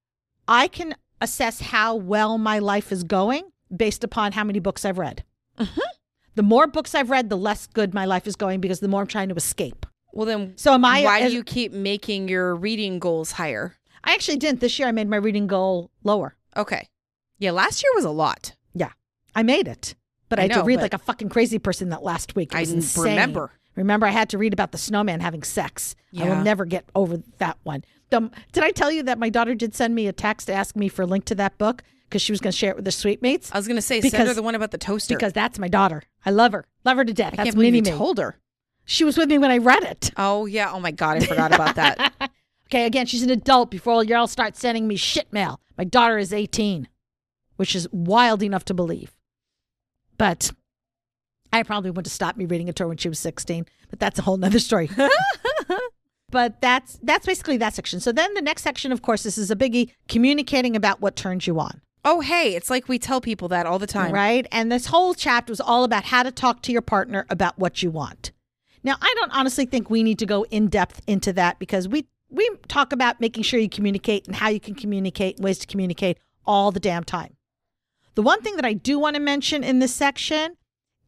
I can assess how well my life is going based upon how many books I've read. Mm-hmm. The more books I've read, the less good my life is going because the more I'm trying to escape. Well, then So am I? why as- do you keep making your reading goals higher? I actually didn't. This year I made my reading goal lower. Okay. Yeah, last year was a lot. Yeah, I made it. But I, I had to know, read but- like a fucking crazy person that last week. It I was n- insane. remember. Remember, I had to read about the snowman having sex. I will Yeah. never get over that one. Um, did I tell you that my daughter did send me a text to ask me for a link to that book because she was going to share it with her sweet mates? I was going to say, send her Because- the one about the toaster. Because that's my daughter. I love her. Love her to death. I That's can't believe you mini me. told her. She was with me when I read it. Oh, yeah. Oh, my God. I forgot about that. Okay, again, she's an adult before y'all start sending me shit mail. My daughter is eighteen, which is wild enough to believe. But I probably would have stopped me reading it to her when she was sixteen, but that's a whole nother story. But that's that's basically that section. So then the next section, of course, this is a biggie, communicating about what turns you on. Oh, hey. It's like we tell people that all the time. Right? And this whole chapter was all about how to talk to your partner about what you want. Now, I don't honestly think we need to go in depth into that because we we talk about making sure you communicate and how you can communicate, ways to communicate all the damn time. The one thing that I do want to mention in this section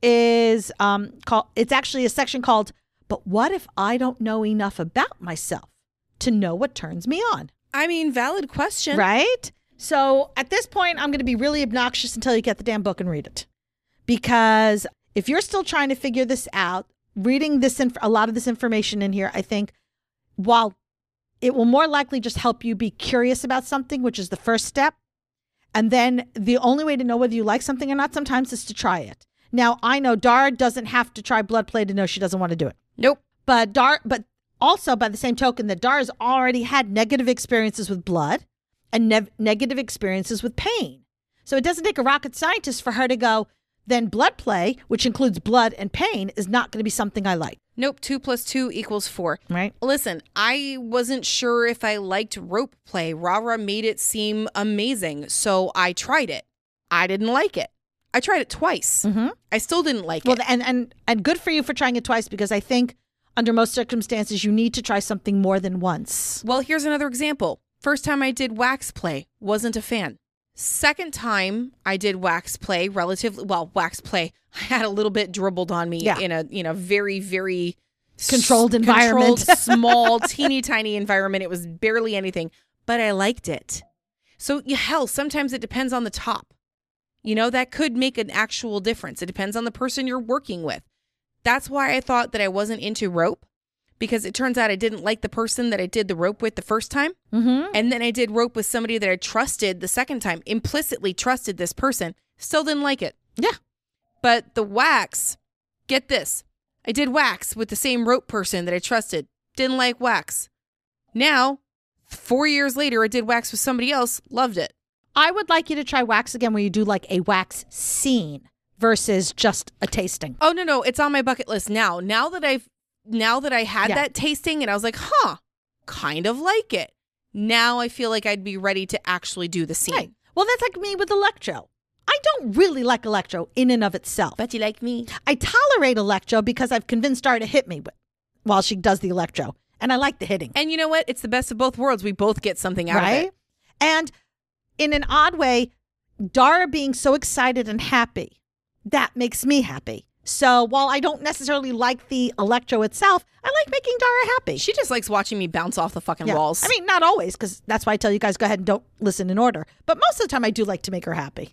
is um called it's actually a section called "But what if I don't know enough about myself to know what turns me on?" I mean, valid question. Right? So at this point, I'm going to be really obnoxious until you get the damn book and read it. Because if you're still trying to figure this out, reading this inf- a lot of this information in here, I think, while it will more likely just help you be curious about something, which is the first step. And then the only way to know whether you like something or not sometimes is to try it. Now, I know Dara doesn't have to try blood play to know she doesn't want to do it. Nope. But Dar, but also by the same token that Dara's already had negative experiences with blood and ne- negative experiences with pain. So it doesn't take a rocket scientist for her to go, then blood play, which includes blood and pain, is not going to be something I like. Nope. Two plus two equals four. Right. Listen, I wasn't sure if I liked rope play. Rara made it seem amazing, so I tried it. I didn't like it. I tried it twice. Mm-hmm. I still didn't like Well, it. and, and, and good for you for trying it twice because I think under most circumstances, you need to try something more than once. Well, here's another example. First time I did wax play, wasn't a fan. Second time I did wax play, relatively, well, wax play, I had a little bit dribbled on me Yeah. in a, you know, very, very Controlled s- environment. controlled, small, teeny tiny environment. It was barely anything, but I liked it. So yeah, hell, sometimes it depends on the top. You know, that could make an actual difference. It depends on the person you're working with. That's why I thought that I wasn't into rope, because it turns out I didn't like the person that I did the rope with the first time. Mm-hmm. And then I did rope with somebody that I trusted the second time, implicitly trusted this person, still didn't like it. Yeah. But the wax, get this. I did wax with the same rope person that I trusted, didn't like wax. Now, four years later, I did wax with somebody else, loved it. I would like you to try wax again where you do like a wax scene versus just a tasting. Oh, no, no, it's on my bucket list now. Now that I've, now that I had Yeah. that tasting and I was like, huh, kind of like it. Now I feel like I'd be ready to actually do the scene. Right. Well, that's like me with electro. I don't really like electro in and of itself. But you like me. I tolerate electro because I've convinced her to hit me with, while she does the electro. And I like the hitting. And you know what? It's the best of both worlds. We both get something out of Right? it. And in an odd way, Dara being so excited and happy, that makes me happy. So while I don't necessarily like the electro itself, I like making Dara happy. She just likes watching me bounce off the fucking Yeah. walls. I mean, not always, because that's why I tell you guys go ahead and don't listen in order. But most of the time, I do like to make her happy.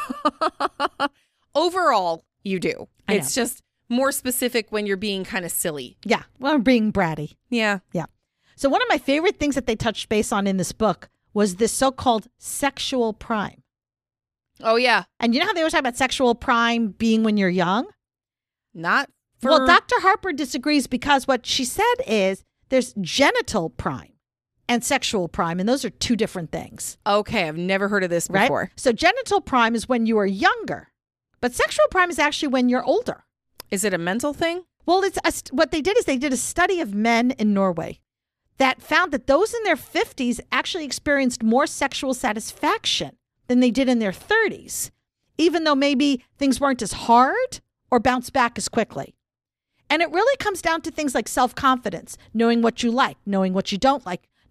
Overall, you do. I It's just more specific when you're being kind of silly. Yeah, well, I'm being bratty. Yeah. Yeah. So one of my favorite things that they touched base on in this book was this so-called sexual prime. Oh, yeah. And you know how they always talk about sexual prime being when you're young? Not for... Well, Doctor Harper disagrees because what she said is there's genital prime and sexual prime, and those are two different things, Okay, I've never heard of this right? before. So genital prime is when you are younger, but sexual prime is actually when you're older. Is it a mental thing? Well, it's a, st- what they did is they did a study of men in Norway that found that those in their fifties actually experienced more sexual satisfaction than they did in their thirties, even though maybe things weren't as hard or bounced back as quickly. And it really comes down to things like self-confidence, knowing what you like, knowing what you don't like,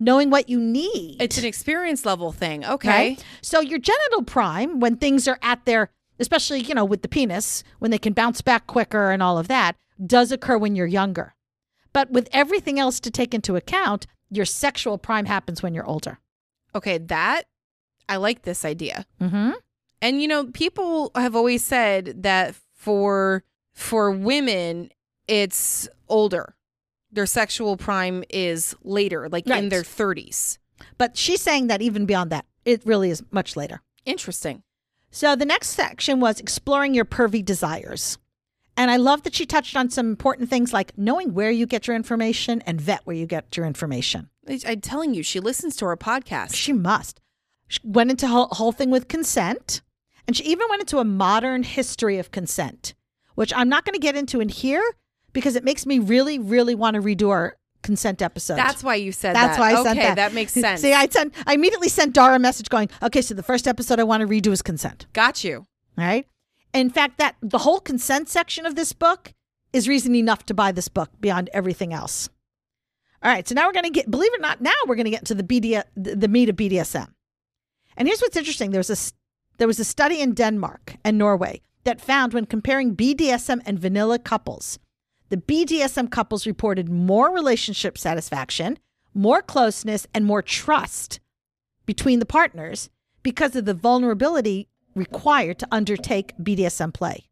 knowing what you need. It's an experience level thing. Okay. Right? So your genital prime, when things are at their, especially, you know, with the penis, when they can bounce back quicker and all of that, does occur when you're younger. But with everything else to take into account, your sexual prime happens when you're older. Okay, that, I like this idea. Mm-hmm. And, you know, people have always said that for for women, it's older. Their sexual prime is later, like Right. in their thirties. But she's saying that even beyond that, it really is much later. Interesting. So the next section was exploring your pervy desires. And I love that she touched on some important things like knowing where you get your information and vet where you get your information. I, I'm telling you, she listens to our podcast. She must. She went into whole, whole thing with consent. And she even went into a modern history of consent, which I'm not going to get into in here because it makes me really, really want to redo our consent episode. That's why you said That's that. why I okay, sent that. that makes sense. See, I sent, I immediately sent Dara a message going, okay, so the first episode I want to redo is consent. Got you. All right. In fact, that the whole consent section of this book is reason enough to buy this book beyond everything else. All right. So now we're going to get, believe it or not, now we're going to get into the B D, the, the meat of B D S M. And here's what's interesting. There was a, there was a study in Denmark and Norway that found when comparing B D S M and vanilla couples, the B D S M couples reported more relationship satisfaction, more closeness, and more trust between the partners because of the vulnerability required to undertake B D S M play.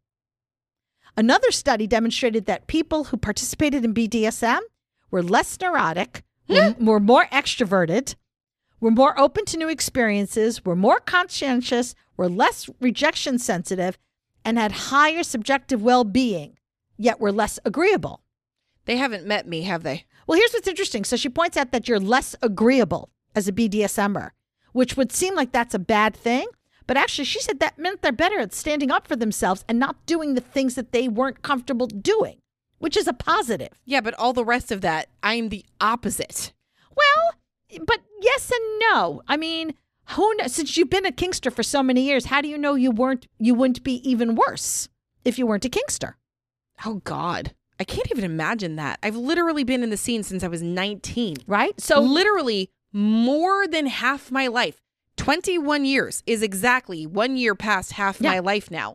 Another study demonstrated that people who participated in B D S M were less neurotic, were, were more extroverted, were more open to new experiences, were more conscientious, were less rejection sensitive, and had higher subjective well-being, yet were less agreeable. They haven't met me, have they? Well, here's what's interesting. So she points out that you're less agreeable as a B D S M er, which would seem like that's a bad thing. But actually, she said that meant they're better at standing up for themselves and not doing the things that they weren't comfortable doing, which is a positive. Yeah, but all the rest of that, I'm the opposite. Well, but yes and no. I mean, who knows? Since you've been a Kingster for so many years, how do you know you weren't you wouldn't be even worse if you weren't a Kingster? Oh, God. I can't even imagine that. I've literally been in the scene since I was nineteen. Right? So literally more than half my life. twenty-one years is exactly one year past half Yeah. my life now.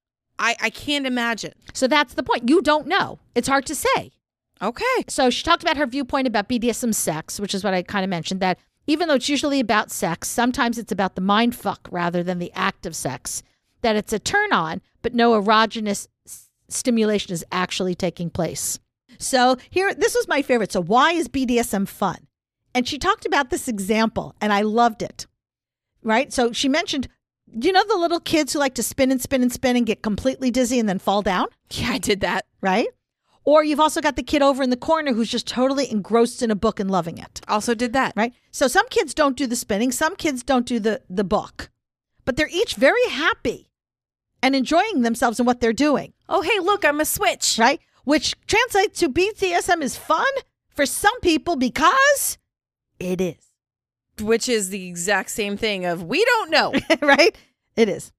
I, I can't imagine. So that's the point. You don't know. It's hard to say. Okay. So she talked about her viewpoint about B D S M sex, which is what I kind of mentioned, that even though it's usually about sex, sometimes it's about the mind fuck rather than the act of sex, that it's a turn on, but no erogenous s- stimulation is actually taking place. So here, this was my favorite. So why is B D S M fun? And she talked about this example, and I loved it. Right? So she mentioned, you know, the little kids who like to spin and spin and spin and get completely dizzy and then fall down? Yeah, I did that. Right? Or you've also got the kid over in the corner who's just totally engrossed in a book and loving it. Also did that. Right? So some kids don't do the spinning, some kids don't do the, the book, but they're each very happy and enjoying themselves in what they're doing. Oh, hey, look, I'm a switch. Right? Which translates to B D S M is fun for some people because it is. Which is the exact same thing of we don't know. Right? It is.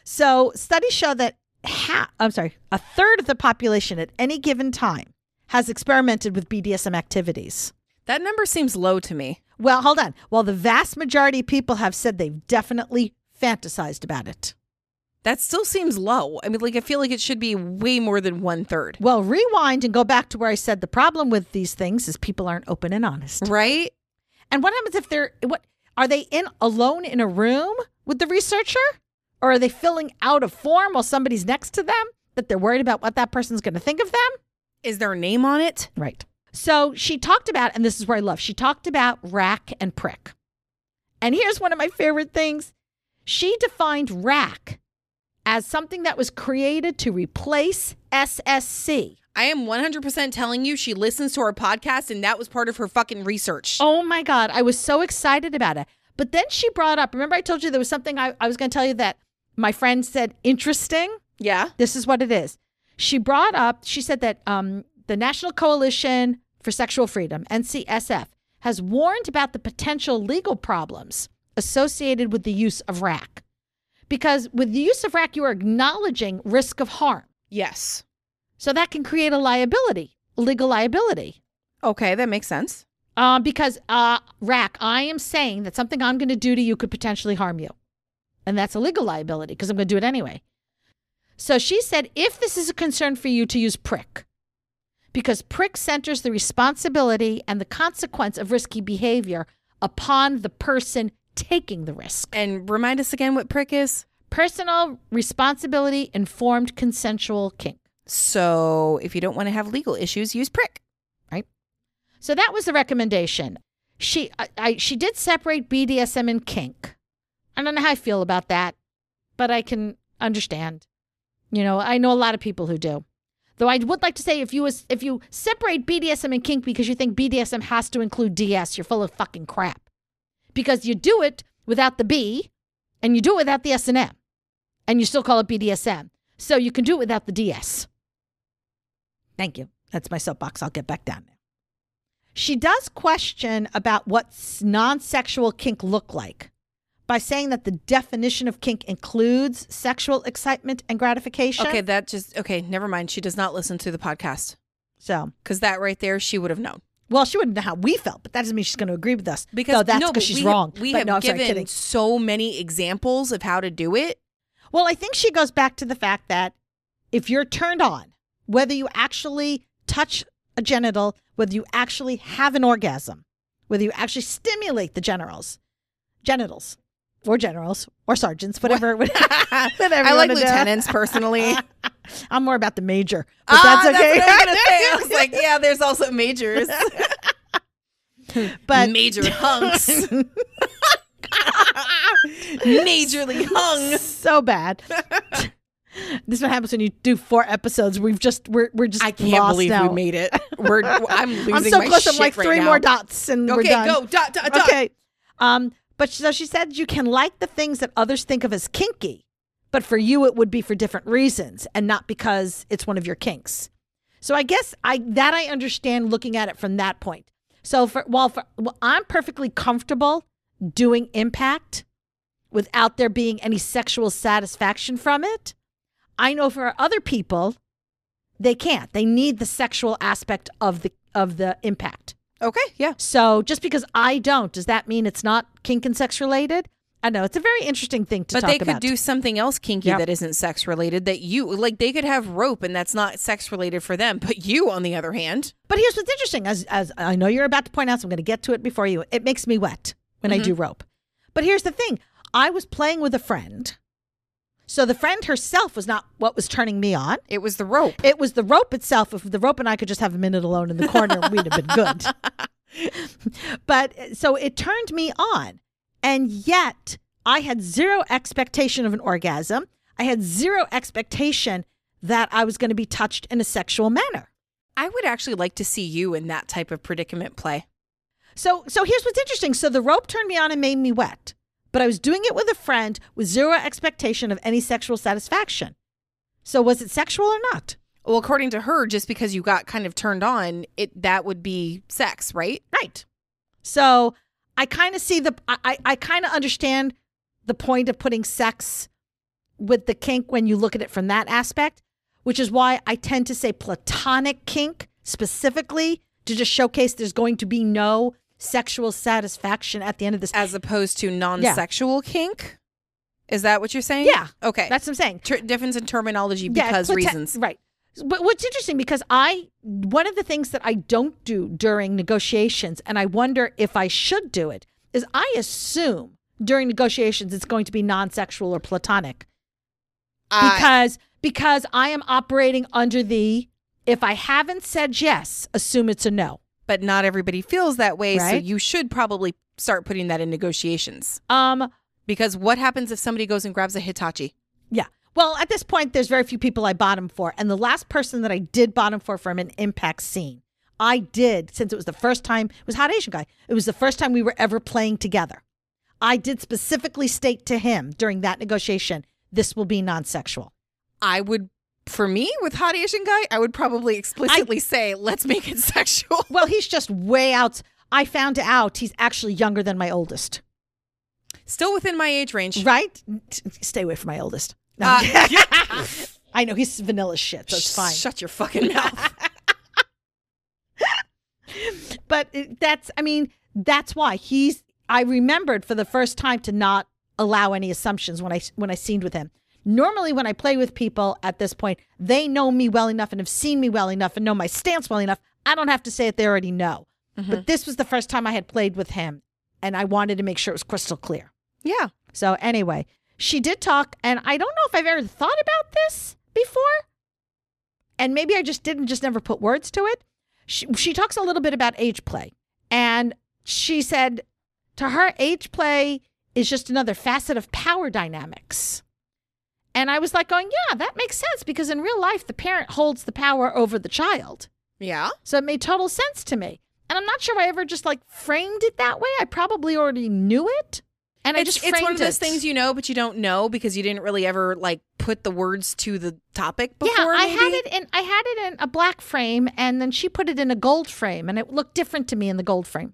So studies show that half, I'm sorry, a third of the population at any given time has experimented with B D S M activities. That number seems low to me. Well, hold on. Well, the vast majority of people have said they've definitely fantasized about it. That still seems low. I mean, like, I feel like it should be way more than one third. Well, rewind and go back to where I said the problem with these things is people aren't open and honest. Right? And what happens if they're, what, are they in alone in a room with the researcher? Or are they filling out a form while somebody's next to them that they're worried about what that person's going to think of them? Is there a name on it? Right. So she talked about, and this is where I love, she talked about rack and prick. And here's one of my favorite things. She defined rack as something that was created to replace S S C. I am one hundred percent telling you she listens to our podcast and that was part of her fucking research. Oh my God. I was so excited about it. But then she brought up, remember I told you there was something I, I was going to tell you that my friend said, interesting. Yeah. This is what it is. She brought up, she said that um, the National Coalition for Sexual Freedom, N C S F, has warned about the potential legal problems associated with the use of rack. Because with the use of rack, you are acknowledging risk of harm. Yes. So that can create a liability, a legal liability. Okay, that makes sense. Uh, because, uh, Rack, I am saying that something I'm going to do to you could potentially harm you. And that's a legal liability because I'm going to do it anyway. So she said, if this is a concern for you, to use prick. Because prick centers the responsibility and the consequence of risky behavior upon the person taking the risk. And remind us again what prick is. Personal responsibility informed consensual kink. So if you don't want to have legal issues, use prick. Right. So that was the recommendation. She I, I she did separate B D S M and kink. I don't know how I feel about that, but I can understand. You know, I know a lot of people who do. Though I would like to say if you was, if you separate B D S M and kink because you think B D S M has to include D S, you're full of fucking crap. Because you do it without the B and you do it without the S and M. And you still call it B D S M. So you can do it without the D S. Thank you. That's my soapbox. I'll get back down now. She does question about what non-sexual kink look like by saying that the definition of kink includes sexual excitement and gratification. Okay, that just, okay, never mind. She does not listen to the podcast. So, because that right there, she would have known. Well, she wouldn't know how we felt, but that doesn't mean she's going to agree with us. Because no, that's no, because she's we wrong. Have, we but have no, I'm sorry, given kidding. so many examples of how to do it. Well, I think she goes back to the fact that if you're turned on, whether you actually touch a genital, whether you actually have an orgasm, whether you actually stimulate the genitals, genitals, or generals, or sergeants, whatever. whatever I like lieutenants do. Personally. I'm more about the major, but ah, that's okay. That's what I was gonna say. I was like, yeah, there's also majors, but major hunks, majorly hung, so bad. This is what happens when you do four episodes. We've just we're we're just. I can't lost believe now. we made it. We're I'm losing I'm so my close. shit I'm like right three now. more dots and okay, we're done. go dot dot dot. Okay. Um. But so she said you can like the things that others think of as kinky, but for you it would be for different reasons and not because it's one of your kinks. So I guess I that I understand looking at it from that point. So for while for well, I'm perfectly comfortable doing impact without there being any sexual satisfaction from it, I know for other people they can't. They need the sexual aspect of the of the impact. Okay, yeah. So just because I don't, does that mean it's not kink and sex related? I know it's a very interesting thing to but talk they could about. do something else kinky Yep. that isn't sex related that you like. They could have rope and that's not sex related for them. But you, on the other hand, But here's what's interesting. As as I know you're about to point out, so I'm going to get to it before you. It makes me wet when Mm-hmm. I do rope. But here's the thing. I was playing with a friend. So the friend herself was not what was turning me on. it was the rope. It was the rope itself. If the rope and I could just have a minute alone in the corner, we'd have been good. But so it turned me on. And yet I had zero expectation of an orgasm. I had zero expectation that I was going to be touched in a sexual manner. I would actually like to see you in that type of predicament play. So so here's what's interesting. So the rope turned me on and made me wet. But I was doing it with a friend with zero expectation of any sexual satisfaction. So was it sexual or not? Well, according to her, just because you got kind of turned on, it that would be sex, right? Right. So I kind of see the, I, I, I kind of understand the point of putting sex with the kink when you look at it from that aspect, which is why I tend to say platonic kink specifically to just showcase there's going to be no sexual satisfaction at the end of this. As opposed to non-sexual kink? Is that what you're saying? Yeah. Okay. That's what I'm saying. Ter- difference in terminology Yeah, because plata- reasons. Right. But what's interesting, because I, one of the things that I don't do during negotiations, and I wonder if I should do it, is I assume during negotiations it's going to be non-sexual or platonic. Uh, Because because I am operating under the, if I haven't said yes, assume it's a no. but not everybody feels that way, so Right. you should probably start putting that in negotiations. Um, Because what happens if somebody goes and grabs a Hitachi? yeah. Well, at this point, there's very few people I bottom for. And the last person that I did bottom for from an impact scene, I did, since it was the first time, it was Hot Asian Guy. It was the first time we were ever playing together. I did specifically state to him during that negotiation, this will be non-sexual. I would, for me, with Hot Asian Guy, I would probably explicitly say, let's make it sexual. Well, he's just way out. I found out he's actually younger than my oldest. Still within my age range. Right? T- Stay away from my oldest. No. Uh, I know he's vanilla shit, so it's fine. Shut your fucking mouth. But it- that's, I mean, that's why he's, I remembered for the first time to not allow any assumptions when I, when I scened with him. Normally when I play with people at this point, they know me well enough and have seen me well enough and know my stance well enough. I don't have to say it. They already know. Mm-hmm. But this was the first time I had played with him, and I wanted to make sure it was crystal clear. Yeah. So anyway, she did talk, and I don't know if I've ever thought about this before. And maybe I just didn't, just never put words to it. She, she talks a little bit about age play. And she said to her, age play is just another facet of power dynamics. And I was like going, yeah, that makes sense, because in real life, the parent holds the power over the child. Yeah. So it made total sense to me. And I'm not sure I ever just like framed it that way. I probably already knew it. And I It's, just framed it's one of those it. things you know, but you don't know because you didn't really ever like put the words to the topic before. Yeah, I maybe? had it in I had it in a black frame, and then she put it in a gold frame, and it looked different to me in the gold frame.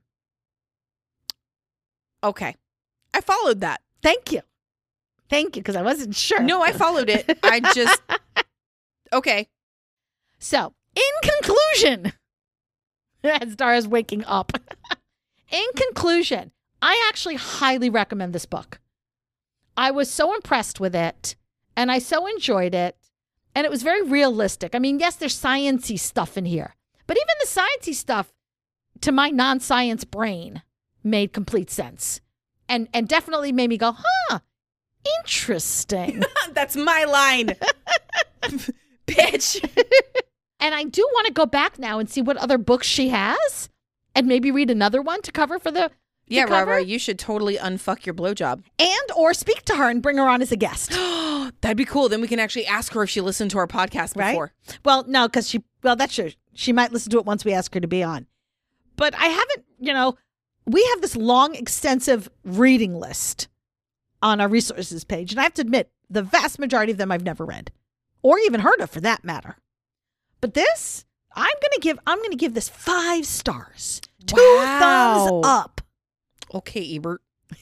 Okay. I followed that. Thank you. Thank you, because I wasn't sure. No, I followed it. I just, okay. So, in conclusion, as Dara's waking up, in conclusion, I actually highly recommend this book. I was so impressed with it, and I so enjoyed it, and it was very realistic. I mean, yes, there's science-y stuff in here, but even the science-y stuff, to my non-science brain, made complete sense, and and definitely made me go, huh, interesting. That's my line. Bitch. And I do want to go back now and see what other books she has, and maybe read another one to cover for the Yeah, cover. Rara, you should totally unfuck your blowjob. And or speak to her and bring her on as a guest. That'd be cool. Then we can actually ask her if she listened to our podcast Right? before. Well, no, because she, well, that's true. She might listen to it once we ask her to be on. But I haven't, you know, we have this long, extensive reading list on our resources page. And I have to admit, the vast majority of them I've never read or even heard of for that matter. But this, I'm going to give, I'm going to give this five stars. Two Wow. thumbs up. Okay, Ebert.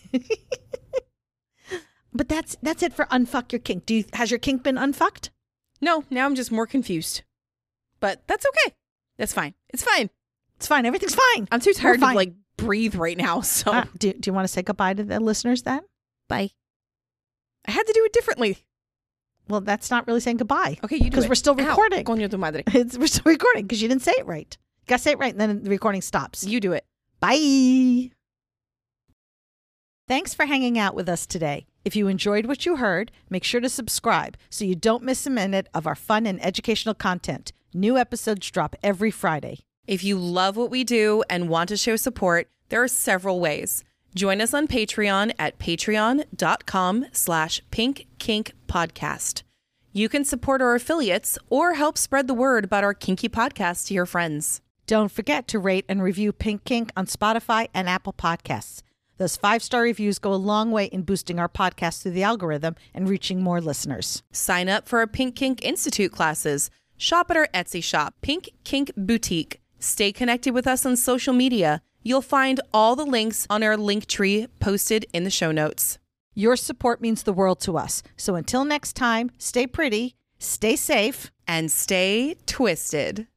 But that's that's it for Unfuck Your Kink. Do you, has your kink been unfucked? No, now I'm just more confused. But that's okay. That's fine. It's fine. It's fine. Everything's fine. I'm too tired We're to fine. like breathe right now. So Uh, do, do you want to say goodbye to the listeners then? bye. I had to do it differently. Well, that's not really saying goodbye. Okay, you do it. Because we're still Ow. recording. Coño tu madre. It's, we're still recording because you didn't say it right. You got to say it right, and then the recording stops. You do it. Bye. Thanks for hanging out with us today. If you enjoyed what you heard, make sure to subscribe so you don't miss a minute of our fun and educational content. New episodes drop every Friday. If you love what we do and want to show support, there are several ways. Join us on Patreon at patreon.com slash pink kink podcast. You can support our affiliates or help spread the word about our kinky podcast to your friends. Don't forget to rate and review Pink Kink on Spotify and Apple Podcasts. Those five-star reviews go a long way in boosting our podcast through the algorithm and reaching more listeners. Sign up for our Pink Kink Institute classes. Shop at our Etsy shop, Pink Kink Boutique. Stay connected with us on social media. You'll find all the links on our link tree posted in the show notes. Your support means the world to us. So until next time, stay pretty, stay safe, And stay twisted.